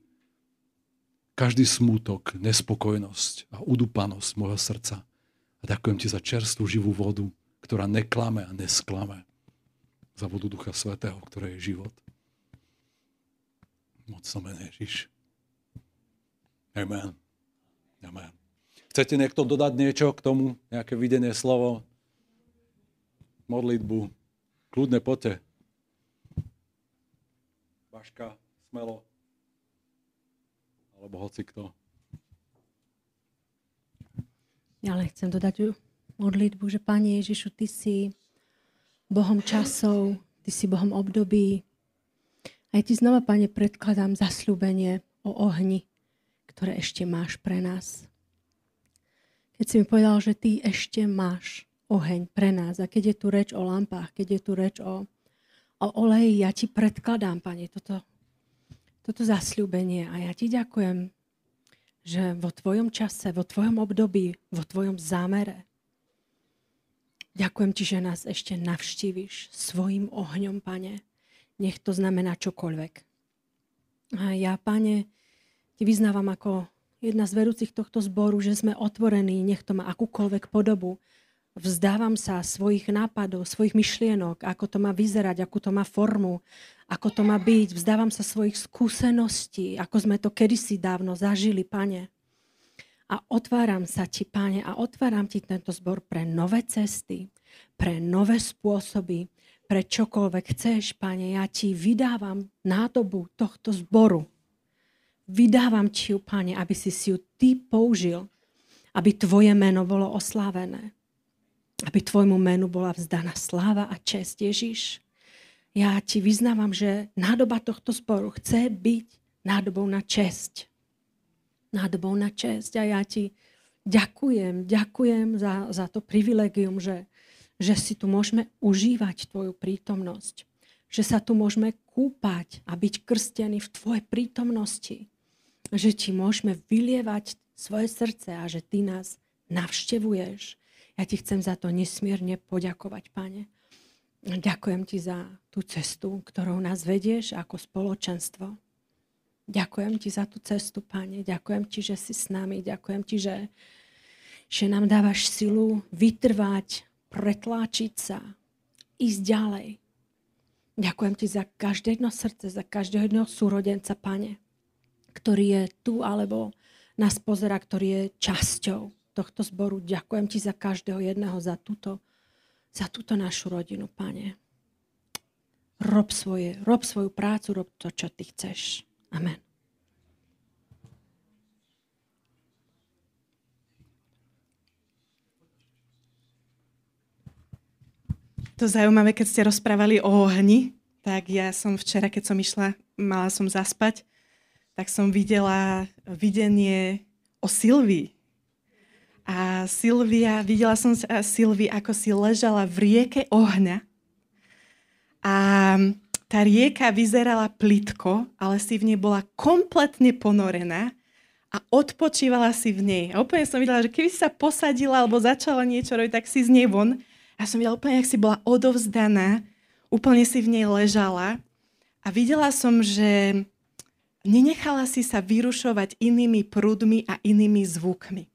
každý smútok, nespokojnosť a udupanosť môjho srdca. A ďakujem ti za čerstvú živú vodu, ktorá neklame a nesklame. Za vodu Ducha Svätého, ktoré je život. Mocno mene Ježiš. Amen. Amen. Chcete niekto dodať niečo k tomu? Nejaké videnie slovo? Modlitbu? Kľudne poďte. Baška, smelo. Alebo hoci kto. Ja len chcem dodať modlitbu, že Pane Ježišu, ty si Bohom časov, ty si Bohom období. Aj ti znova, Pane, predkladám zasľúbenie o ohni, ktoré ešte máš pre nás. Keď si mi povedal, že ty ešte máš oheň pre nás a keď je tu reč o lampách, keď je tu reč o oleji, ja ti predkladám, Pane, toto zasľúbenie a ja ti ďakujem, že vo tvojom čase, vo tvojom období, vo tvojom zámere ďakujem ti, že nás ešte navštíviš svojim ohňom, Pane. Nech to znamená čokoľvek. A ja, Pane, ti vyznávam ako jedna z vedúcich tohto zboru, že sme otvorení, nech to má akúkoľvek podobu, Vzdávam sa svojich nápadov, svojich myšlienok, ako to má vyzerať, akú to má formu, ako to má byť. Vzdávam sa svojich skúseností, ako sme to kedysi dávno zažili, Pane. A otváram sa ti, Pane, a otváram ti tento zbor pre nové cesty, pre nové spôsoby, pre čokoľvek chceš, Pane. Ja ti vydávam nádobu tohto zboru. Vydávam ti ju, Pane, aby si ju ty použil, aby tvoje meno bolo oslávené. Aby tvojmu menu bola vzdaná sláva a česť, Ježiš. Ja ti vyznávam, že nádoba tohto zboru chce byť nádobou na česť. Nádobou na česť. A ja ti ďakujem za to privilegium, že si tu môžeme užívať tvoju prítomnosť. Že sa tu môžeme kúpať a byť krstení v tvojej prítomnosti. Že ti môžeme vylievať svoje srdce a že ty nás navštevuješ. Ja ti chcem za to nesmierne poďakovať, Pane. Ďakujem ti za tú cestu, ktorou nás vedieš ako spoločenstvo. Ďakujem ti za tú cestu, Pane. Ďakujem ti, že si s nami. Ďakujem ti, že nám dávaš silu vytrvať, pretláčiť sa, ísť ďalej. Ďakujem ti za každé jedno srdce, za každého jedného súrodenca, Pane, ktorý je tu alebo nás pozerá, ktorý je časťou tohto zboru. Ďakujem ti za každého jedného, za túto našu rodinu, Pane. Rob svoju prácu, rob to, čo ty chceš. Amen. To zaujímavé, keď ste rozprávali o ohni, tak ja som včera, keď som išla, mala som zaspať, tak som videla videnie o Silvii. A videla som Silvii, ako si ležala v rieke ohňa. A tá rieka vyzerala plitko, ale si v nej bola kompletne ponorená a odpočívala si v nej. A úplne som videla, že keby si sa posadila alebo začala niečo robiť, tak si z nej von. A som videla úplne, jak si bola odovzdaná, úplne si v nej ležala. A videla som, že nenechala si sa vyrušovať inými prúdmi a inými zvukmi.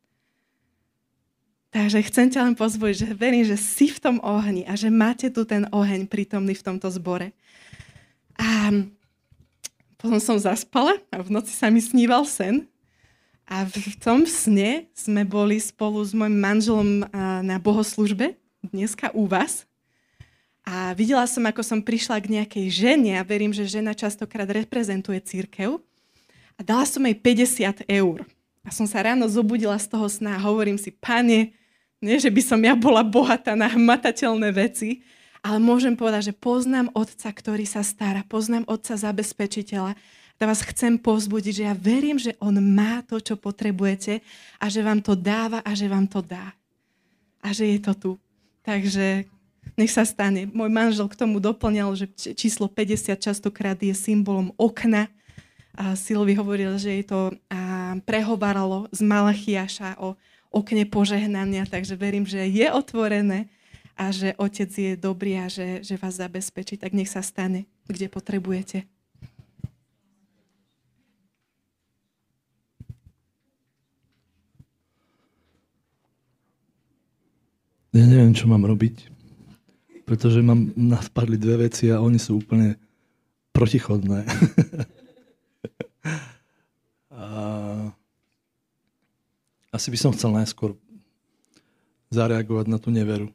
Takže chcem ťa len pozbudiť, že verím, že si v tom ohni a že máte tu ten oheň prítomný v tomto zbore. A potom som zaspala a v noci sa mi sníval sen. A v tom sne sme boli spolu s mojim manželom na bohoslužbe, dneska u vás. A videla som, ako som prišla k nejakej žene a verím, že žena častokrát reprezentuje cirkev. A dala som jej 50 eur. A som sa ráno zobudila z toho sna a hovorím si, Pane, nie, že by som ja bola bohatá na hmatateľné veci, ale môžem povedať, že poznám Otca, ktorý sa stará, poznám Otca zabezpečiteľa. A vás chcem povzbudiť, že ja verím, že On má to, čo potrebujete a že vám to dáva a že vám to dá. A že je to tu. Takže nech sa stane. Môj manžel k tomu doplňal, že číslo 50 častokrát je symbolom okna. A Silvi hovoril, že jej to prehováralo z Malachiaša o okne požehnania, takže verím, že je otvorené a že Otec je dobrý a že vás zabezpečí. Tak nech sa stane, kde potrebujete. Ja neviem, čo mám robiť, pretože nás padli dve veci a oni sú úplne protichodné. Asi by som chcel najskôr zareagovať na tú neveru.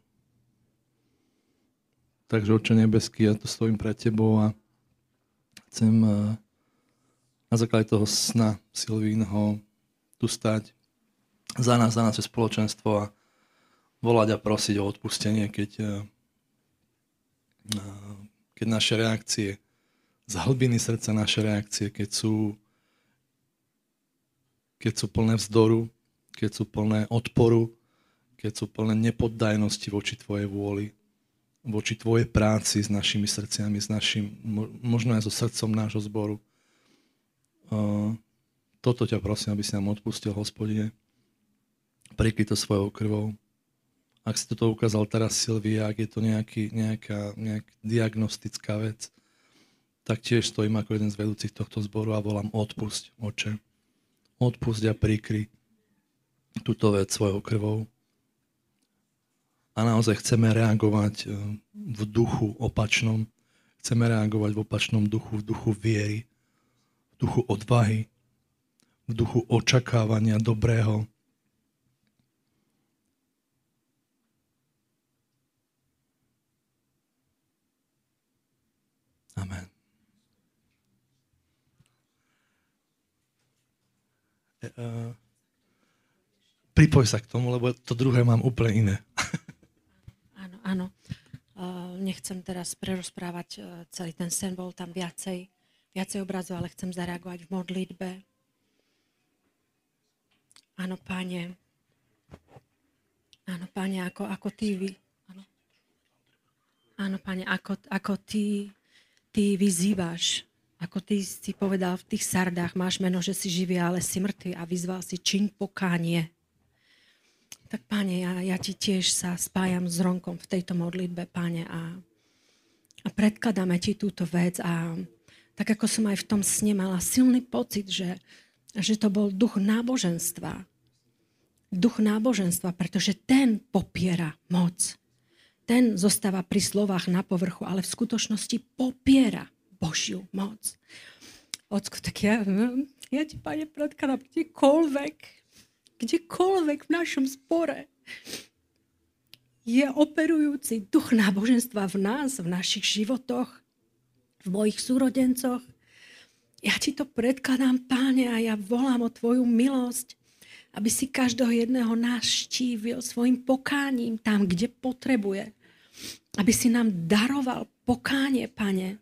Takže Otče nebeský, ja tu stojím pred tebou a chcem na základe toho sna Silvínho tu stať za nás naše spoločenstvo a volať a prosiť o odpustenie, keď naše reakcie, z hlbiny srdca naše reakcie, keď sú plné vzdoru, keď sú plné odporu, keď sú plné nepoddajnosti voči tvojej vôli, voči tvojej práci s našimi srdciami, možno aj so srdcom nášho zboru. Toto ťa prosím, aby si nám odpustil, Hospodine. Prikryj to svojou krvou. Ak si toto ukázal teraz Silvii, ak je to nejaká diagnostická vec, tak tiež stojím ako jeden z vedúcich tohto zboru a volám odpusť, Oče. Odpusť a prikry túto vec svojou krvou. a naozaj chceme reagovať v duchu opačnom. Chceme reagovať v opačnom duchu, v duchu viery, v duchu odvahy, v duchu očakávania dobrého. Amen. Pripoj sa k tomu, lebo to druhé mám úplne iné. Áno, áno. Nechcem teraz prerozprávať celý ten sen, bol tam viacej obrazov, ale chcem zareagovať v modlitbe. Áno, Pane. Áno, Pane, ako Ty áno, Pane, ako Ty vyzývaš. Ako Ty si povedal v tých sardách, máš meno, že si živý, ale si mŕtvy a vyzval si čiň pokánie. Tak, Pane, ja Ti tiež sa spájam s Ronkom v tejto modlitbe, Pane, a predkladáme Ti túto vec a tak ako som aj v tom sne mala silný pocit, že to bol duch náboženstva. Duch náboženstva, pretože ten popiera moc. Ten zostáva pri slovách na povrchu, ale v skutočnosti popiera Božiu moc. Ocko, tak ja Ti, Pane, predkladám kdekoľvek v našom spore je operujúci duch náboženstva v nás, v našich životoch, v mojich súrodencoch. Ja Ti to predkladám, Páne, a ja volám o Tvoju milosť, aby si každého jedného navštívil svojim pokáním tam, kde potrebuje. Aby si nám daroval pokánie, Pane.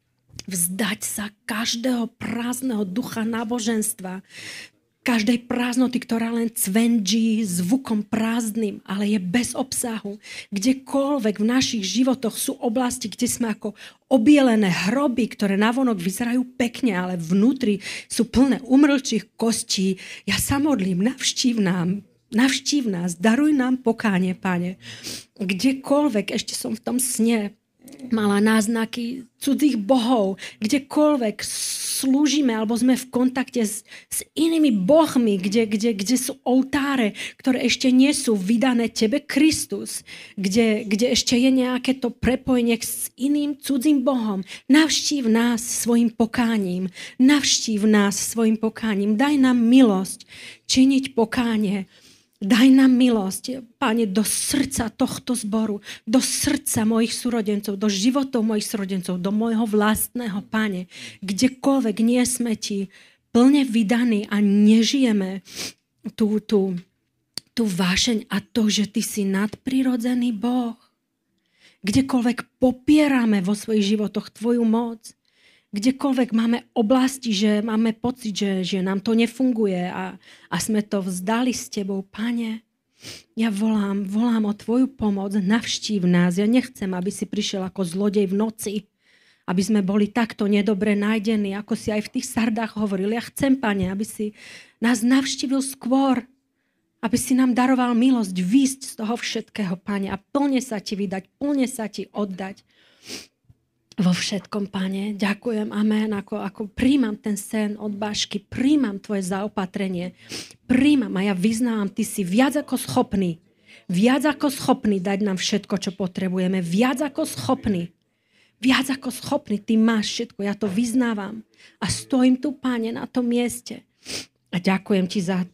Vzdať sa každého prázdneho ducha náboženstva, každej prázdnoty, ktorá len cvenčí zvukom prázdnym, ale je bez obsahu. Kdekoľvek v našich životoch sú oblasti, kde sme ako obielené hroby, ktoré navonok vyzerajú pekne, ale vnútri sú plné umrlčích kostí. Ja sa modlím, navštív nás, daruj nám pokánie, Pane. Kdekoľvek, ešte som v tom sne mala náznaky cudzích bohov, kdekoľvek slúžime alebo sme v kontakte s inými bohmi, kde sú oltáre, ktoré ešte nie sú vydané Tebe, Kristus, kde ešte je nejaké to prepojenie s iným cudzím bohom. Navštív nás svojim pokáním. Navštív nás svojim pokáním. Daj nám milosť činiť pokánie. Daj nám milosť, Pane, do srdca tohto zboru, do srdca mojich súrodencov, do životov mojich súrodencov, do môjho vlastného, Pane. Kdekoľvek nie sme Ti plne vydaní a nežijeme tú vášeň a to, že Ty si nadprirodzený Boh. Kdekoľvek popierame vo svojich životoch Tvoju moc, kdekoľvek máme oblasti, že máme pocit, že nám to nefunguje a sme to vzdali s Tebou, Pane, ja volám o Tvoju pomoc, navštív nás. Ja nechcem, aby si prišiel ako zlodej v noci, aby sme boli takto nedobre nájdení, ako si aj v tých sardách hovoril. Ja chcem, Pane, aby si nás navštívil skôr, aby si nám daroval milosť výjsť z toho všetkého, Pane, a plne sa Ti vydať, plne sa Ti oddať. Vo všetkom, Pane, ďakujem, amen, ako príjmam ten sen od Bašky, príjmam Tvoje zaopatrenie, príjmam a ja vyznávam, Ty si viac ako schopný dať nám všetko, čo potrebujeme, viac ako schopný, Ty máš všetko, ja to vyznávam a stojím tu, Pane, na tom mieste a ďakujem Ti za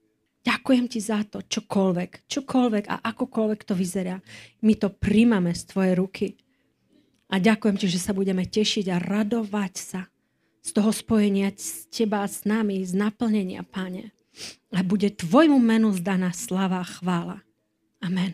to, čokoľvek a akokoľvek to vyzerá, my to príjmame z Tvojej ruky. A ďakujem Ti, že sa budeme tešiť a radovať sa z toho spojenia s Teba a s nami, z naplnenia, Pane. A bude Tvojmu menu zdaná sláva a chvála. Amen.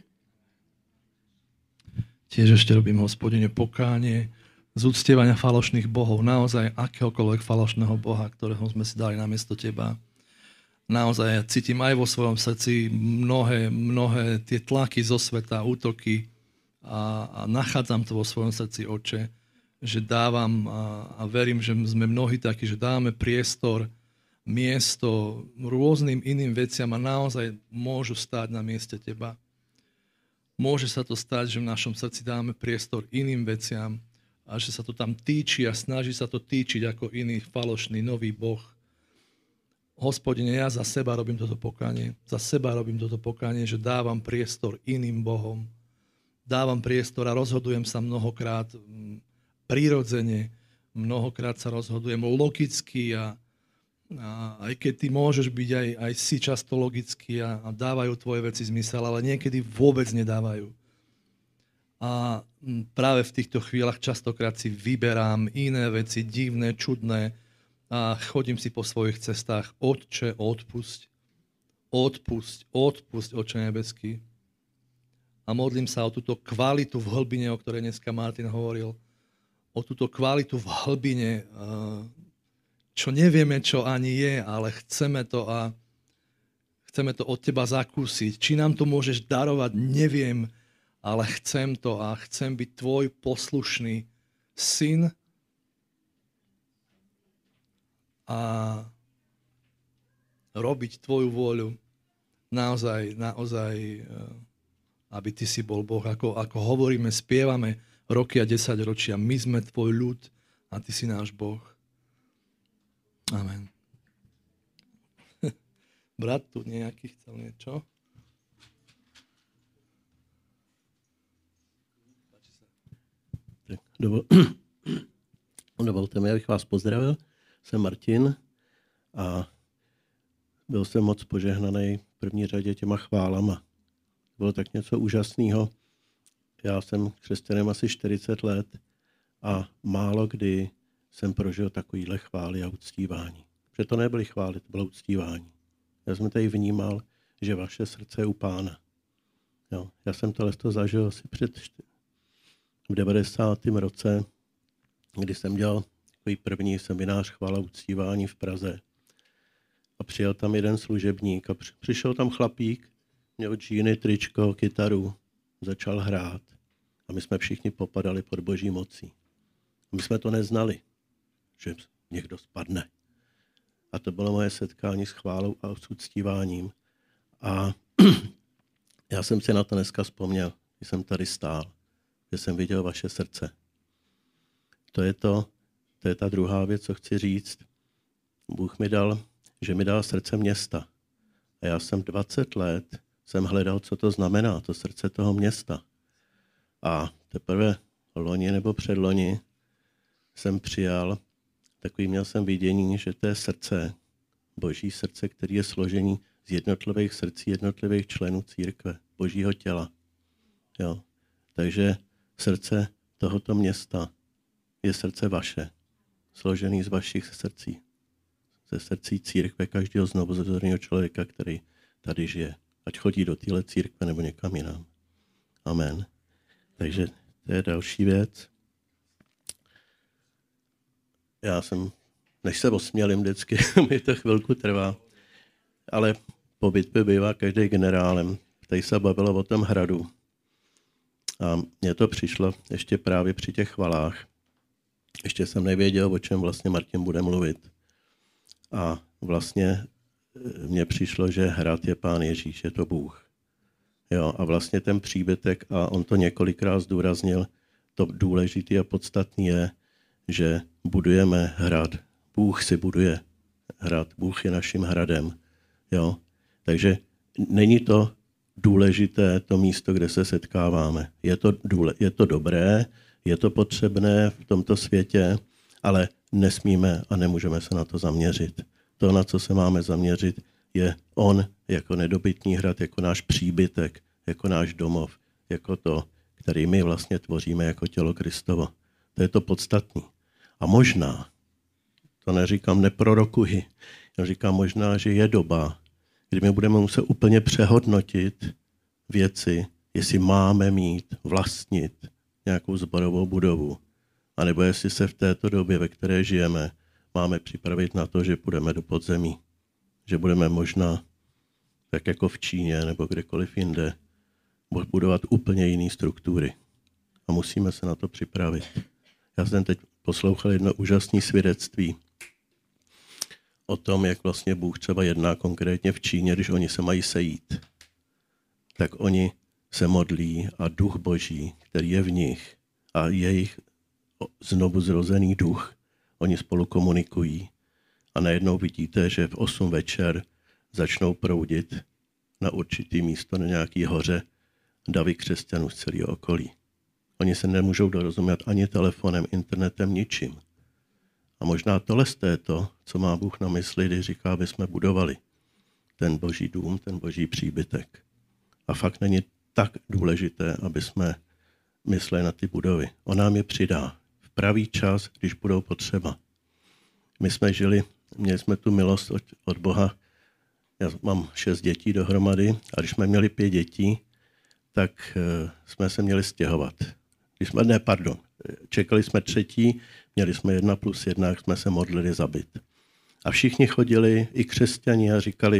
Tiež ešte robím, Hospodine, pokánie z uctievania falošných bohov. Naozaj akéhokoľvek falošného boha, ktorého sme si dali namiesto Teba. Naozaj ja cítim aj vo svojom srdci mnohé tie tlaky zo sveta, útoky, a nachádzam to vo svojom srdci, Otče, že dávam a verím, že sme mnohí takí, že dávame priestor, miesto rôznym iným veciam a naozaj môžu stáť na mieste Teba. Môže sa to stať, že v našom srdci dáme priestor iným veciam a že sa to tam týči a snaží sa to týčiť ako iný falošný nový boh. Hospodine, ja za seba robím toto pokánie, že dávam priestor iným bohom. dávam priestor a rozhodujem sa mnohokrát prirodzene, mnohokrát sa rozhodujem logicky a aj keď ty môžeš byť aj si často logický a dávajú tvoje veci zmysel, ale niekedy vôbec nedávajú. A práve v týchto chvíľach častokrát si vyberám iné veci, divné, čudné a chodím si po svojich cestách. Otče, odpusť, Otče nebeský. A modlím sa o túto kvalitu v hlbine, o ktorej dneska Martin hovoril. O túto kvalitu v hlbine, čo nevieme, čo ani je, ale chceme to a chceme to od teba zakúsiť. Či nám to môžeš darovať, neviem, ale chcem to a chcem byť tvoj poslušný syn a robiť tvoju vôľu. Naozaj, aby ty si bol Boh. Ako hovoríme, spievame roky a 10 ročia. My sme tvoj ľud a ty si náš Boh. Amen. Brat tu nejaký chcel niečo? Dovolte mi, abych vás pozdravil. Jsem Martin a byl jsem moc požehnaný v první řadě těma chválama. Bylo tak něco úžasného. Já jsem křesťanem asi 40 let a málo kdy jsem prožil takovýhle chvály a uctívání. Protože to nebyly chvály, to bylo uctívání. Já jsem tady vnímal, že vaše srdce je u Pána. Jo, já jsem tohle zažil asi v 90. roce, kdy jsem dělal takový první seminář chvála uctívání v Praze. A přijel tam jeden služebník a přišel tam chlapík, měl džíny, tričko, kytaru, začal hrát. A my jsme všichni popadali pod Boží mocí. A my jsme to neznali, že někdo spadne. A to bylo moje setkání s chválou a s uctíváním. A já jsem si na to dneska vzpomněl, když jsem tady stál, že jsem viděl vaše srdce. To je ta druhá věc, co chci říct. Bůh mi dal, že mi dal srdce města. A já jsem 20 let hledal, co to znamená, to srdce toho města. A teprve loni nebo předloni jsem přijal, měl jsem vidění, že to je srdce, Boží srdce, který je složený z jednotlivých srdcí, jednotlivých členů církve, Božího těla. Jo. Takže srdce tohoto města je srdce vaše, složený z vašich srdcí. Ze srdcí církve každého znovuzrozeného člověka, který tady žije. Ať chodí do téhle církve nebo někam jinam. Amen. Takže to je další věc. Já jsem, než se osmělím vždycky, mi to chvilku trvá, ale po bitvě bývá každý generálem. Tady se bavilo o tom hradu. A mně to přišlo ještě právě při těch chvalách. Ještě jsem nevěděl, o čem vlastně Martin bude mluvit. A vlastně mně přišlo, že hrad je Pán Ježíš, je to Bůh. Jo, a vlastně ten příbytek, a on to několikrát zdůraznil, to důležité a podstatné je, že budujeme hrad. Bůh si buduje hrad, Bůh je naším hradem. Jo? Takže není to důležité to místo, kde se setkáváme. Je to dobré, je to potřebné v tomto světě, ale nesmíme a nemůžeme se na to zaměřit. To, na co se máme zaměřit, je on jako nedobytný hrad, jako náš příbytek, jako náš domov, jako to, který my vlastně tvoříme jako tělo Kristovo. To je to podstatné. A možná, to neříkám neprorokuji, já říkám možná, že je doba, kdy my budeme muset úplně přehodnotit věci, jestli máme mít, vlastnit nějakou sborovou budovu, anebo jestli se v této době, ve které žijeme, máme připravit na to, že půjdeme do podzemí. Že budeme možná, tak jako v Číně nebo kdekoliv jinde, budovat úplně jiné struktury. A musíme se na to připravit. Já jsem teď poslouchal jedno úžasné svědectví o tom, jak vlastně Bůh třeba jedná konkrétně v Číně, když oni se mají sejít. Tak oni se modlí a duch Boží, který je v nich a jejich znovu zrozený duch, oni spolu komunikují. A najednou vidíte, že v 8 večer začnou proudit na určitý místo, na nějaký hoře davy křesťanů z celého okolí. Oni se nemůžou dorozumět ani telefonem, internetem, ničím. A možná tohle je to, co má Bůh na mysli, když říká, aby jsme budovali ten boží dům, ten boží příbytek. A fakt není tak důležité, aby jsme mysleli na ty budovy. On nám je přidá v pravý čas, když budou potřeba. My jsme měli jsme tu milost od Boha. Já mám 6 dětí dohromady a když jsme měli 5 dětí, tak jsme se měli stěhovat. Čekali jsme 3, měli jsme 1+1, jak jsme se modlili za byt. A všichni chodili, i křesťani, a říkali,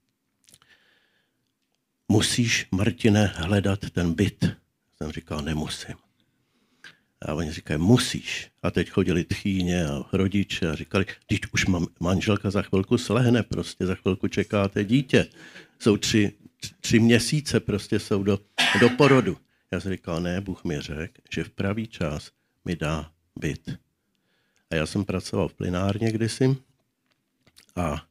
musíš, Martine, hledat ten byt. Jsem říkal, nemusím. A oni říkají, musíš. A teď chodili tchýně a rodiče a říkali, když už manželka za chvilku slehne, prostě za chvilku čekáte dítě. Jsou 3 měsíce, prostě jsou do porodu. Já jsem říkal, ne, Bůh mi řekl, že v pravý čas mi dá byt. A já jsem pracoval v plynárně kdysi a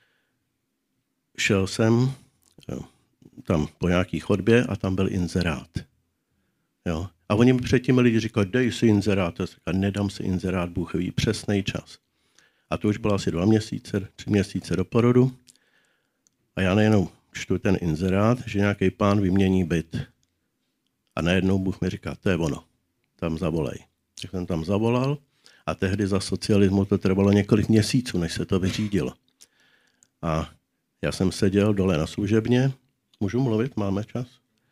šel jsem tam po nějaký chodbě a tam byl inzerát. Jo. A oni mi předtím lidi říkali, dej si inzerát. Já říkal, nedám si inzerát, Bůh ví přesnej čas. A to už bylo asi 2 měsíce, 3 měsíce do porodu. A já nejenom čtu ten inzerát, že nějaký pán vymění byt. A najednou Bůh mi říká, to je ono, tam zavolej. Tak jsem tam zavolal a tehdy za socialismu to trvalo několik měsíců, než se to vyřídilo. A já jsem seděl dole na služebně, můžu mluvit, máme čas?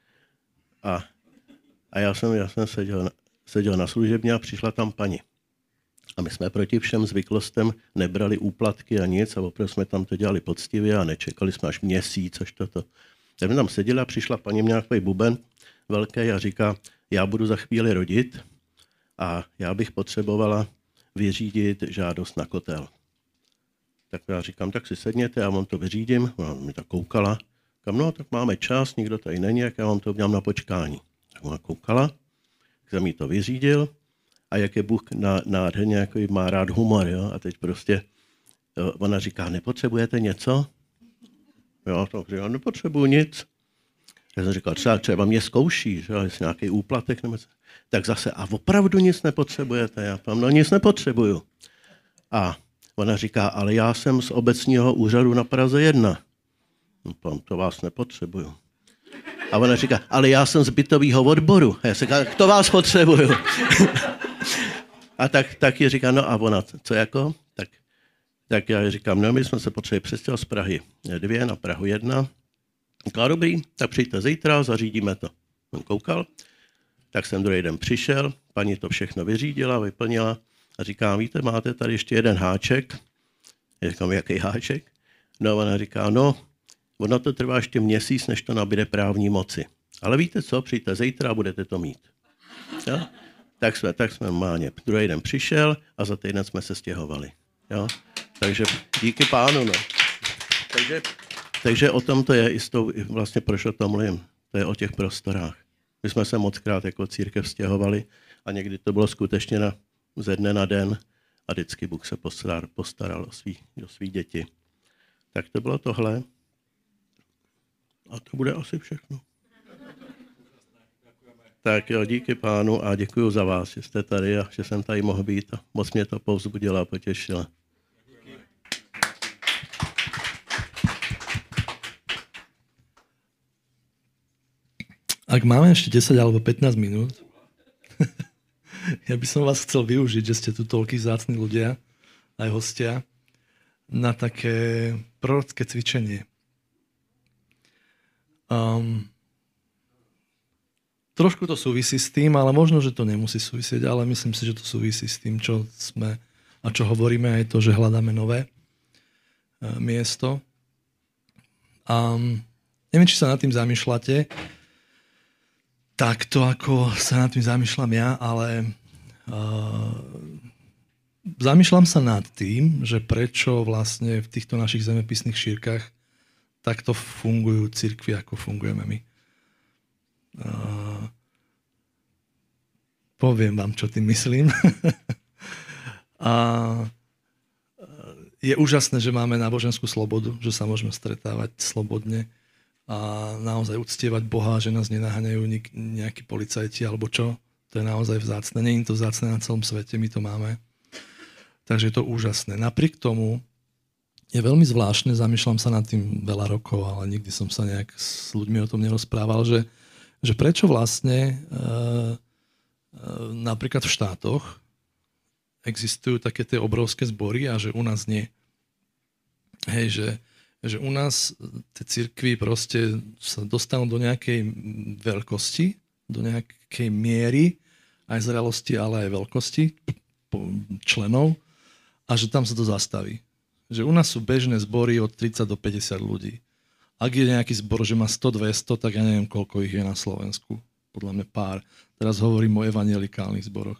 A já jsem seděl na služebně a přišla tam paní. A my jsme proti všem zvyklostem nebrali úplatky a nic a opravdu jsme tam to dělali poctivě a nečekali jsme až měsíc, až toto. Tak jsme tam seděli a přišla paní, měla takový buben velký a říká, já budu za chvíli rodit a já bych potřebovala vyřídit žádost na kotel. Tak já říkám, tak si sedněte, já vám to vyřídím. Ona mi tak koukala. Říkám, no, tak máme čas, nikdo tady není, jak já vám to udělám na počkání. Tak ona koukala, tak jsem jí to vyřídil a jak je Bůh nádherně, jako má rád humor, jo? A teď prostě ona říká, nepotřebujete něco? Jo, tak říkám, nepotřebuji nic. Já jsem říkal, třeba mě zkouší, že jestli nějaký úplatek nebo co. Tak zase, a opravdu nic nepotřebujete? Já tam, no nic nepotřebuju. A ona říká, ale já jsem z obecního úřadu na Praze 1. No, to vás nepotřebuju. A ona říká, ale já jsem z bytového odboru. A já se říkám, to vás potřebuju. A tak ji říká, no a ona, co jako? Tak já říkám, no my jsme se potřebovali přestěhovat z Prahy 2 na Prahu 1. Říká, dobrý, tak přijďte zítra, zařídíme to. On koukal, tak jsem druhý den přišel, paní to všechno vyřídila, vyplnila a říká, víte, máte tady ještě jeden háček. Já říkám, jaký háček? No ona říká, no, ono to trvá ještě měsíc, než to nabíde právní moci. Ale víte co, přijďte zítra a budete to mít. Jo? Tak jsme máně. Druhý den přišel a za týden jsme se stěhovali. Jo? Takže díky pánu. No. Takže o tom to je, vlastně proč o tom mluvím. To je o těch prostorách. My jsme se mockrát jako církev stěhovali a někdy to bylo skutečně ze dne na den a vždycky Bůh se postaral o svý děti. Tak to bylo tohle. A to bude asi všechno. Tak jo, díky pánu a děkuji za vás, že jste tady a že jsem tady mohl být a moc mě to povzbudilo a potěšilo. Ak máme ešte 10 alebo 15 minút, ja by som vás chcel využiť, že ste tu toľkí vzácni ľudia, aj hostia, na také prorocké cvičenie. Trošku to súvisí s tým, ale možno, že to nemusí súvisieť, ale myslím si, že to súvisí s tým, čo sme a čo hovoríme, aj to, že hľadáme nové miesto. Neviem, či sa nad tým zamýšľate, takto, ako sa nad tým zamýšľam ja, ale zamýšľam sa nad tým, že prečo vlastne v týchto našich zemepisných šírkach takto fungujú cirkvi, ako fungujeme my. Poviem vám, čo tým myslím. A je úžasné, že máme náboženskú slobodu, že sa môžeme stretávať slobodne a naozaj uctievať Boha, že nás nenaháňajú nejakí policajti alebo čo. To je naozaj vzácne. Nie je to vzácne na celom svete, my to máme. Takže je to úžasné. Napriek tomu je veľmi zvláštne, zamýšľam sa nad tým veľa rokov, ale nikdy som sa nejak s ľuďmi o tom nerozprával, že prečo vlastne napríklad v štátoch existujú také tie obrovské zbory a že u nás nie. Hej, že u nás tie cirkvi proste sa dostanú do nejakej veľkosti, do nejakej miery, aj zrelosti, ale aj veľkosti členov a že tam sa to zastaví. Že u nás sú bežné zbory od 30 do 50 ľudí. Ak je nejaký zbor, že má 100-200, tak ja neviem, koľko ich je na Slovensku. Podľa mňa pár. Teraz hovorím o evanjelikálnych zboroch.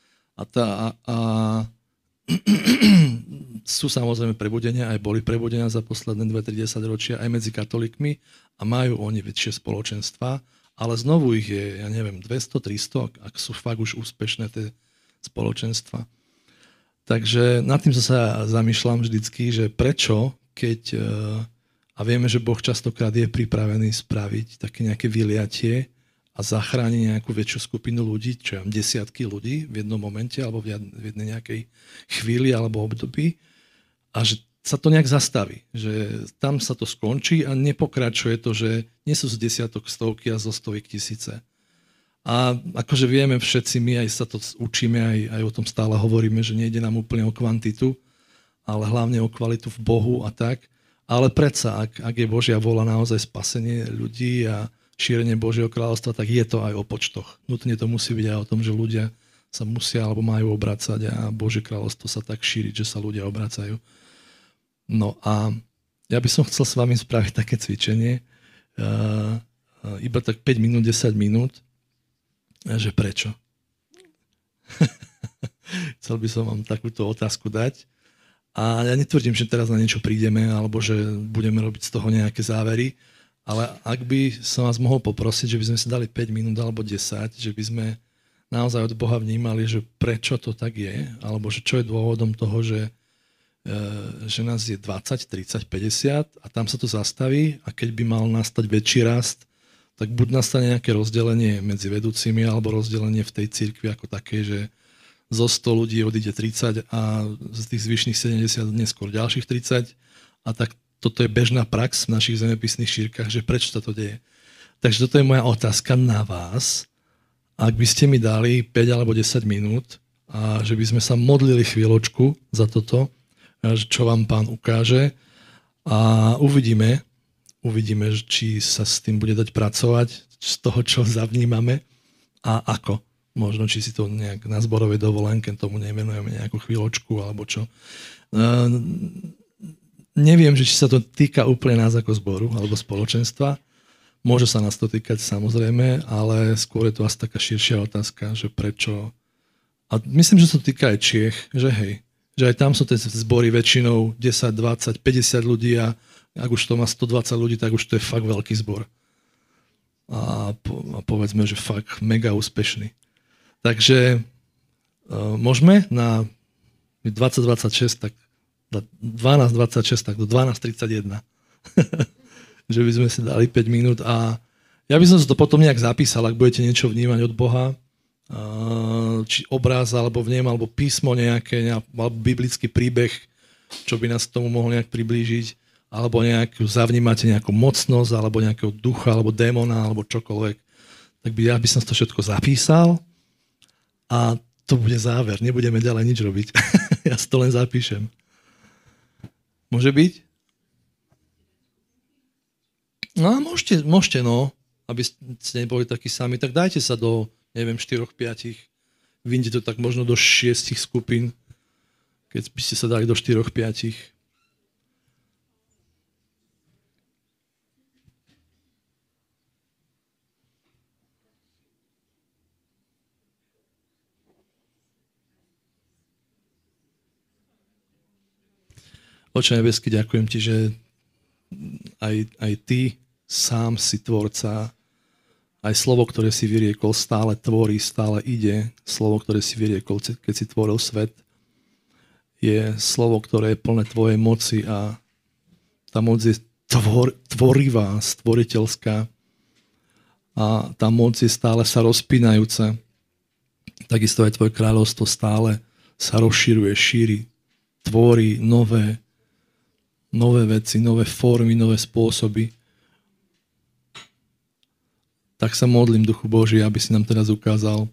Sú samozrejme prebudenia, aj boli prebudenia za posledné 2-3 ročia, aj medzi katolíkmi a majú oni väčšie spoločenstva, ale znovu ich je, ja neviem, 200-300, ak sú fakt už úspešné tie spoločenstva. Takže nad tým sa zamýšľam vždycky, že prečo, keď, a vieme, že Boh častokrát je pripravený spraviť také nejaké vyliatie a zachrániť nejakú väčšiu skupinu ľudí, čo ja mám desiatky ľudí v jednom momente alebo v jednej nejakej chvíli alebo období a že sa to nejak zastaví, že tam sa to skončí a nepokračuje to, že nie sú z desiatok stovky a zo stoviek tisíce. A akože vieme všetci, my aj sa to učíme, aj o tom stále hovoríme, že nejde nám úplne o kvantitu, ale hlavne o kvalitu v Bohu a tak. Ale predsa, ak je Božia vôľa naozaj spasenie ľudí a šírenie Božieho kráľovstva, tak je to aj o počtoch. Nutne to musí byť aj o tom, že ľudia sa musia alebo majú obracať a Božie kráľovstvo sa tak šíriť, že sa ľudia obracajú. No a ja by som chcel s vami spraviť také cvičenie, iba tak 5 minút, 10 minút, že prečo? Chcel by som vám takúto otázku dať. A ja netvrdím, že teraz na niečo prídeme, alebo že budeme robiť z toho nejaké závery, ale ak by som vás mohol poprosiť, že by sme si dali 5 minút alebo 10, že by sme naozaj od Boha vnímali, že prečo to tak je, alebo že čo je dôvodom toho, že nás je 20, 30, 50 a tam sa to zastaví a keď by mal nastať väčší rast, tak buď nastane nejaké rozdelenie medzi vedúcimi alebo rozdelenie v tej cirkvi ako také, že zo 100 ľudí odíde 30 a z tých zvyšných 70 neskôr ďalších 30 a tak toto je bežná prax v našich zemepisných šírkach, že prečo sa to deje. Takže toto je moja otázka na vás. Ak by ste mi dali 5 alebo 10 minút a že by sme sa modlili chvíľočku za toto, čo vám Pán ukáže a uvidíme, či sa s tým bude dať pracovať, z toho, čo zavnímame a ako. Možno, či si to nejak na zborovej dovolenke tomu nevenujeme nejakú chvíľočku alebo čo. Neviem, či sa to týka úplne nás ako zboru alebo spoločenstva. Môže sa nás to týkať samozrejme, ale skôr je to asi taká širšia otázka, že prečo. A myslím, že sa to týka aj Čiech, že hej, že aj tam sú tie zbory väčšinou 10, 20, 50 ľudí a ak už to má 120 ľudí, tak už to je fakt veľký zbor. A povedzme, že fakt mega úspešný. Takže môžeme na 2026, tak 12.26, tak do 12.31. Že by sme si dali 5 minút a ja by som si to potom nejak zapísal, ak budete niečo vnímať od Boha, či obraz, alebo vnem, alebo písmo nejaké, alebo biblický príbeh, čo by nás k tomu mohol nejak priblížiť, alebo zavnímate nejakú mocnosť, alebo nejakého ducha, alebo démona, alebo čokoľvek, tak ja by som to všetko zapísal a to bude záver. Nebudeme ďalej nič robiť. Ja si to len zapíšem. Môže byť? No a môžete, aby ste neboli takí sami, tak dajte sa do, 4-5. Vyjde to tak možno do 6 skupín, keď by ste sa dali do 4-5. Oče nebeský, ďakujem ti, že aj ty sám si tvorca, aj slovo, ktoré si vyriekol, stále tvorí, stále ide. Slovo, ktoré si vyriekol, keď si tvoril svet, je slovo, ktoré je plné tvojej moci a tá moc je tvorivá, stvoriteľská a tá moc je stále sa rozpínajúca. Takisto aj tvoje kráľovstvo stále sa rozširuje, šíri, tvorí nové veci, nové formy, nové spôsoby. Tak sa modlím, Duchu Boží, aby si nám teraz ukázal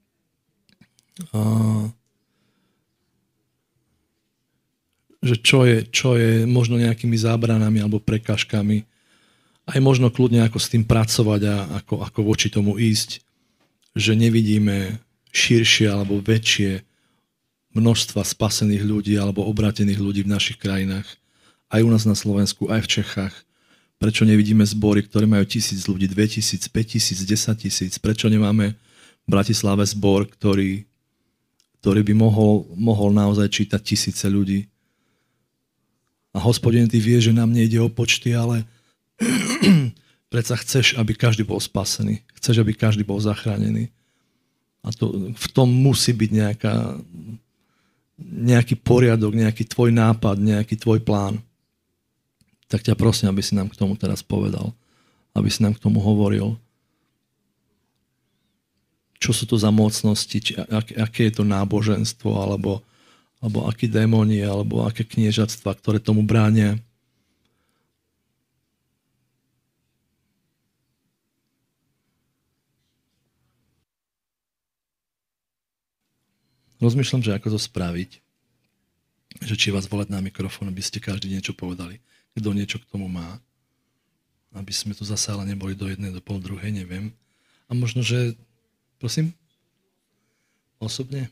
že čo je možno nejakými zábranami alebo prekážkami. Aj možno kľudne ako s tým pracovať a ako voči tomu ísť. Že nevidíme širšie alebo väčšie množstva spasených ľudí alebo obrátených ľudí v našich krajinách. Aj u nás na Slovensku, aj v Čechách. Prečo nevidíme zbory, ktoré majú 1000 ľudí, 2000, 5000, 10 000? Prečo nemáme v Bratislave zbor, ktorý by mohol naozaj čítať tisíce ľudí? A Hospodin, ty vieš, že nám nejde o počty, ale predsa chceš, aby každý bol spasený. Chceš, aby každý bol zachránený. A v tom musí byť nejaký poriadok, nejaký tvoj nápad, nejaký tvoj plán. Tak ťa prosím, aby si nám k tomu teraz povedal. Aby si nám k tomu hovoril. Čo sú to za mocnosti, aké je to náboženstvo, alebo akí démoni, alebo aké kniežatstva, ktoré tomu bránia. Rozmýšľam, že ako to spraviť. Že či vás volať na mikrofón, aby ste každý niečo povedali. Kto niečo k tomu má. Aby sme tu zase ale neboli do 1, do pol druhej, neviem. A možno, že... Prosím? Osobne?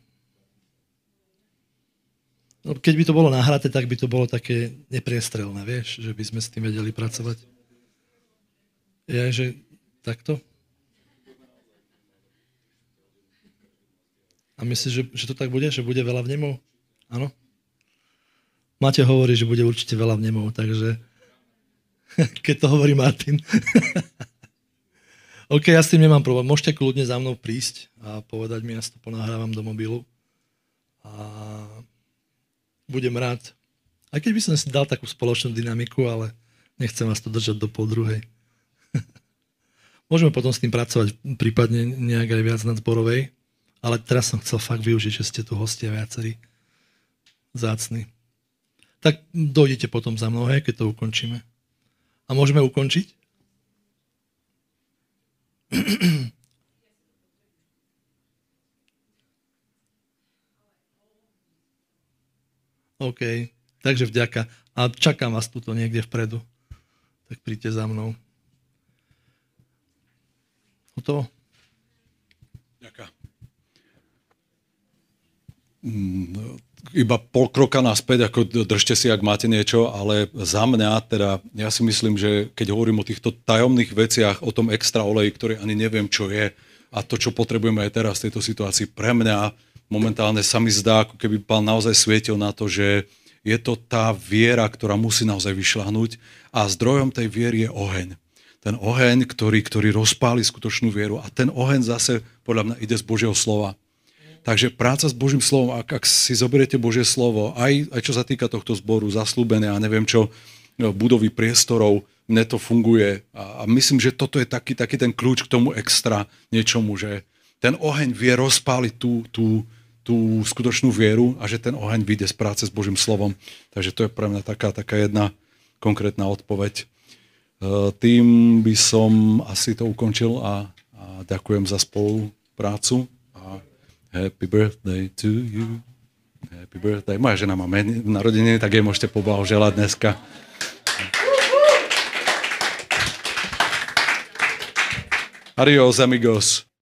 No, keď by to bolo nahraté, tak by to bolo také nepriestrelné, vieš? Že by sme s tým vedeli pracovať. Že takto? A myslíš, že to tak bude? Že bude veľa vnemov? Áno? Máte hovorí, že bude určite veľa vnemov, takže keď to hovorí Martin. OK, ja s tým nemám problém. Môžete kľudne za mnou prísť a povedať mi, ja si to ponahrávam do mobilu. A budem rád. Aj keď by som si dal takú spoločnú dynamiku, ale nechcem vás to držať do 12:30. Môžeme potom s tým pracovať, prípadne nejak aj viac na zborovej. Ale teraz som chcel fakt využiť, že ste tu hostia viacerí. Vzácni. Tak dojdete potom za mnou, keď to ukončíme. A môžeme ukončiť? OK. Takže vďaka. A čakám vás tuto niekde vpredu. Tak príďte za mnou. Hotovo? Ďakujem. Iba pol kroka naspäť, ako držte si, ak máte niečo, ale za mňa teda, ja si myslím, že keď hovorím o týchto tajomných veciach, o tom extra oleji, ktorý ani neviem, čo je, a to, čo potrebujeme aj teraz v tejto situácii, pre mňa momentálne sa mi zdá, ako keby Pán naozaj svietil na to, že je to tá viera, ktorá musí naozaj vyšľahnúť a zdrojom tej viery je oheň. Ten oheň, ktorý rozpáli skutočnú vieru a ten oheň zase podľa mňa ide z Božieho slova. Takže práca s Božím slovom, ak si zoberiete Božie slovo, aj čo sa týka tohto zboru, zasľúbené a neviem čo, budovy priestorov, mne to funguje. A myslím, že toto je taký ten kľúč k tomu extra niečomu, že ten oheň vie rozpáliť tú skutočnú vieru a že ten oheň vyjde z práce s Božím slovom. Takže to je pre mňa taká jedna konkrétna odpoveď. Tým by som asi to ukončil a ďakujem za spoluprácu. Happy birthday to you. Happy birthday. Moja žena má narodeniny, tak jej môžete poblahoželať dneska. Adios, amigos.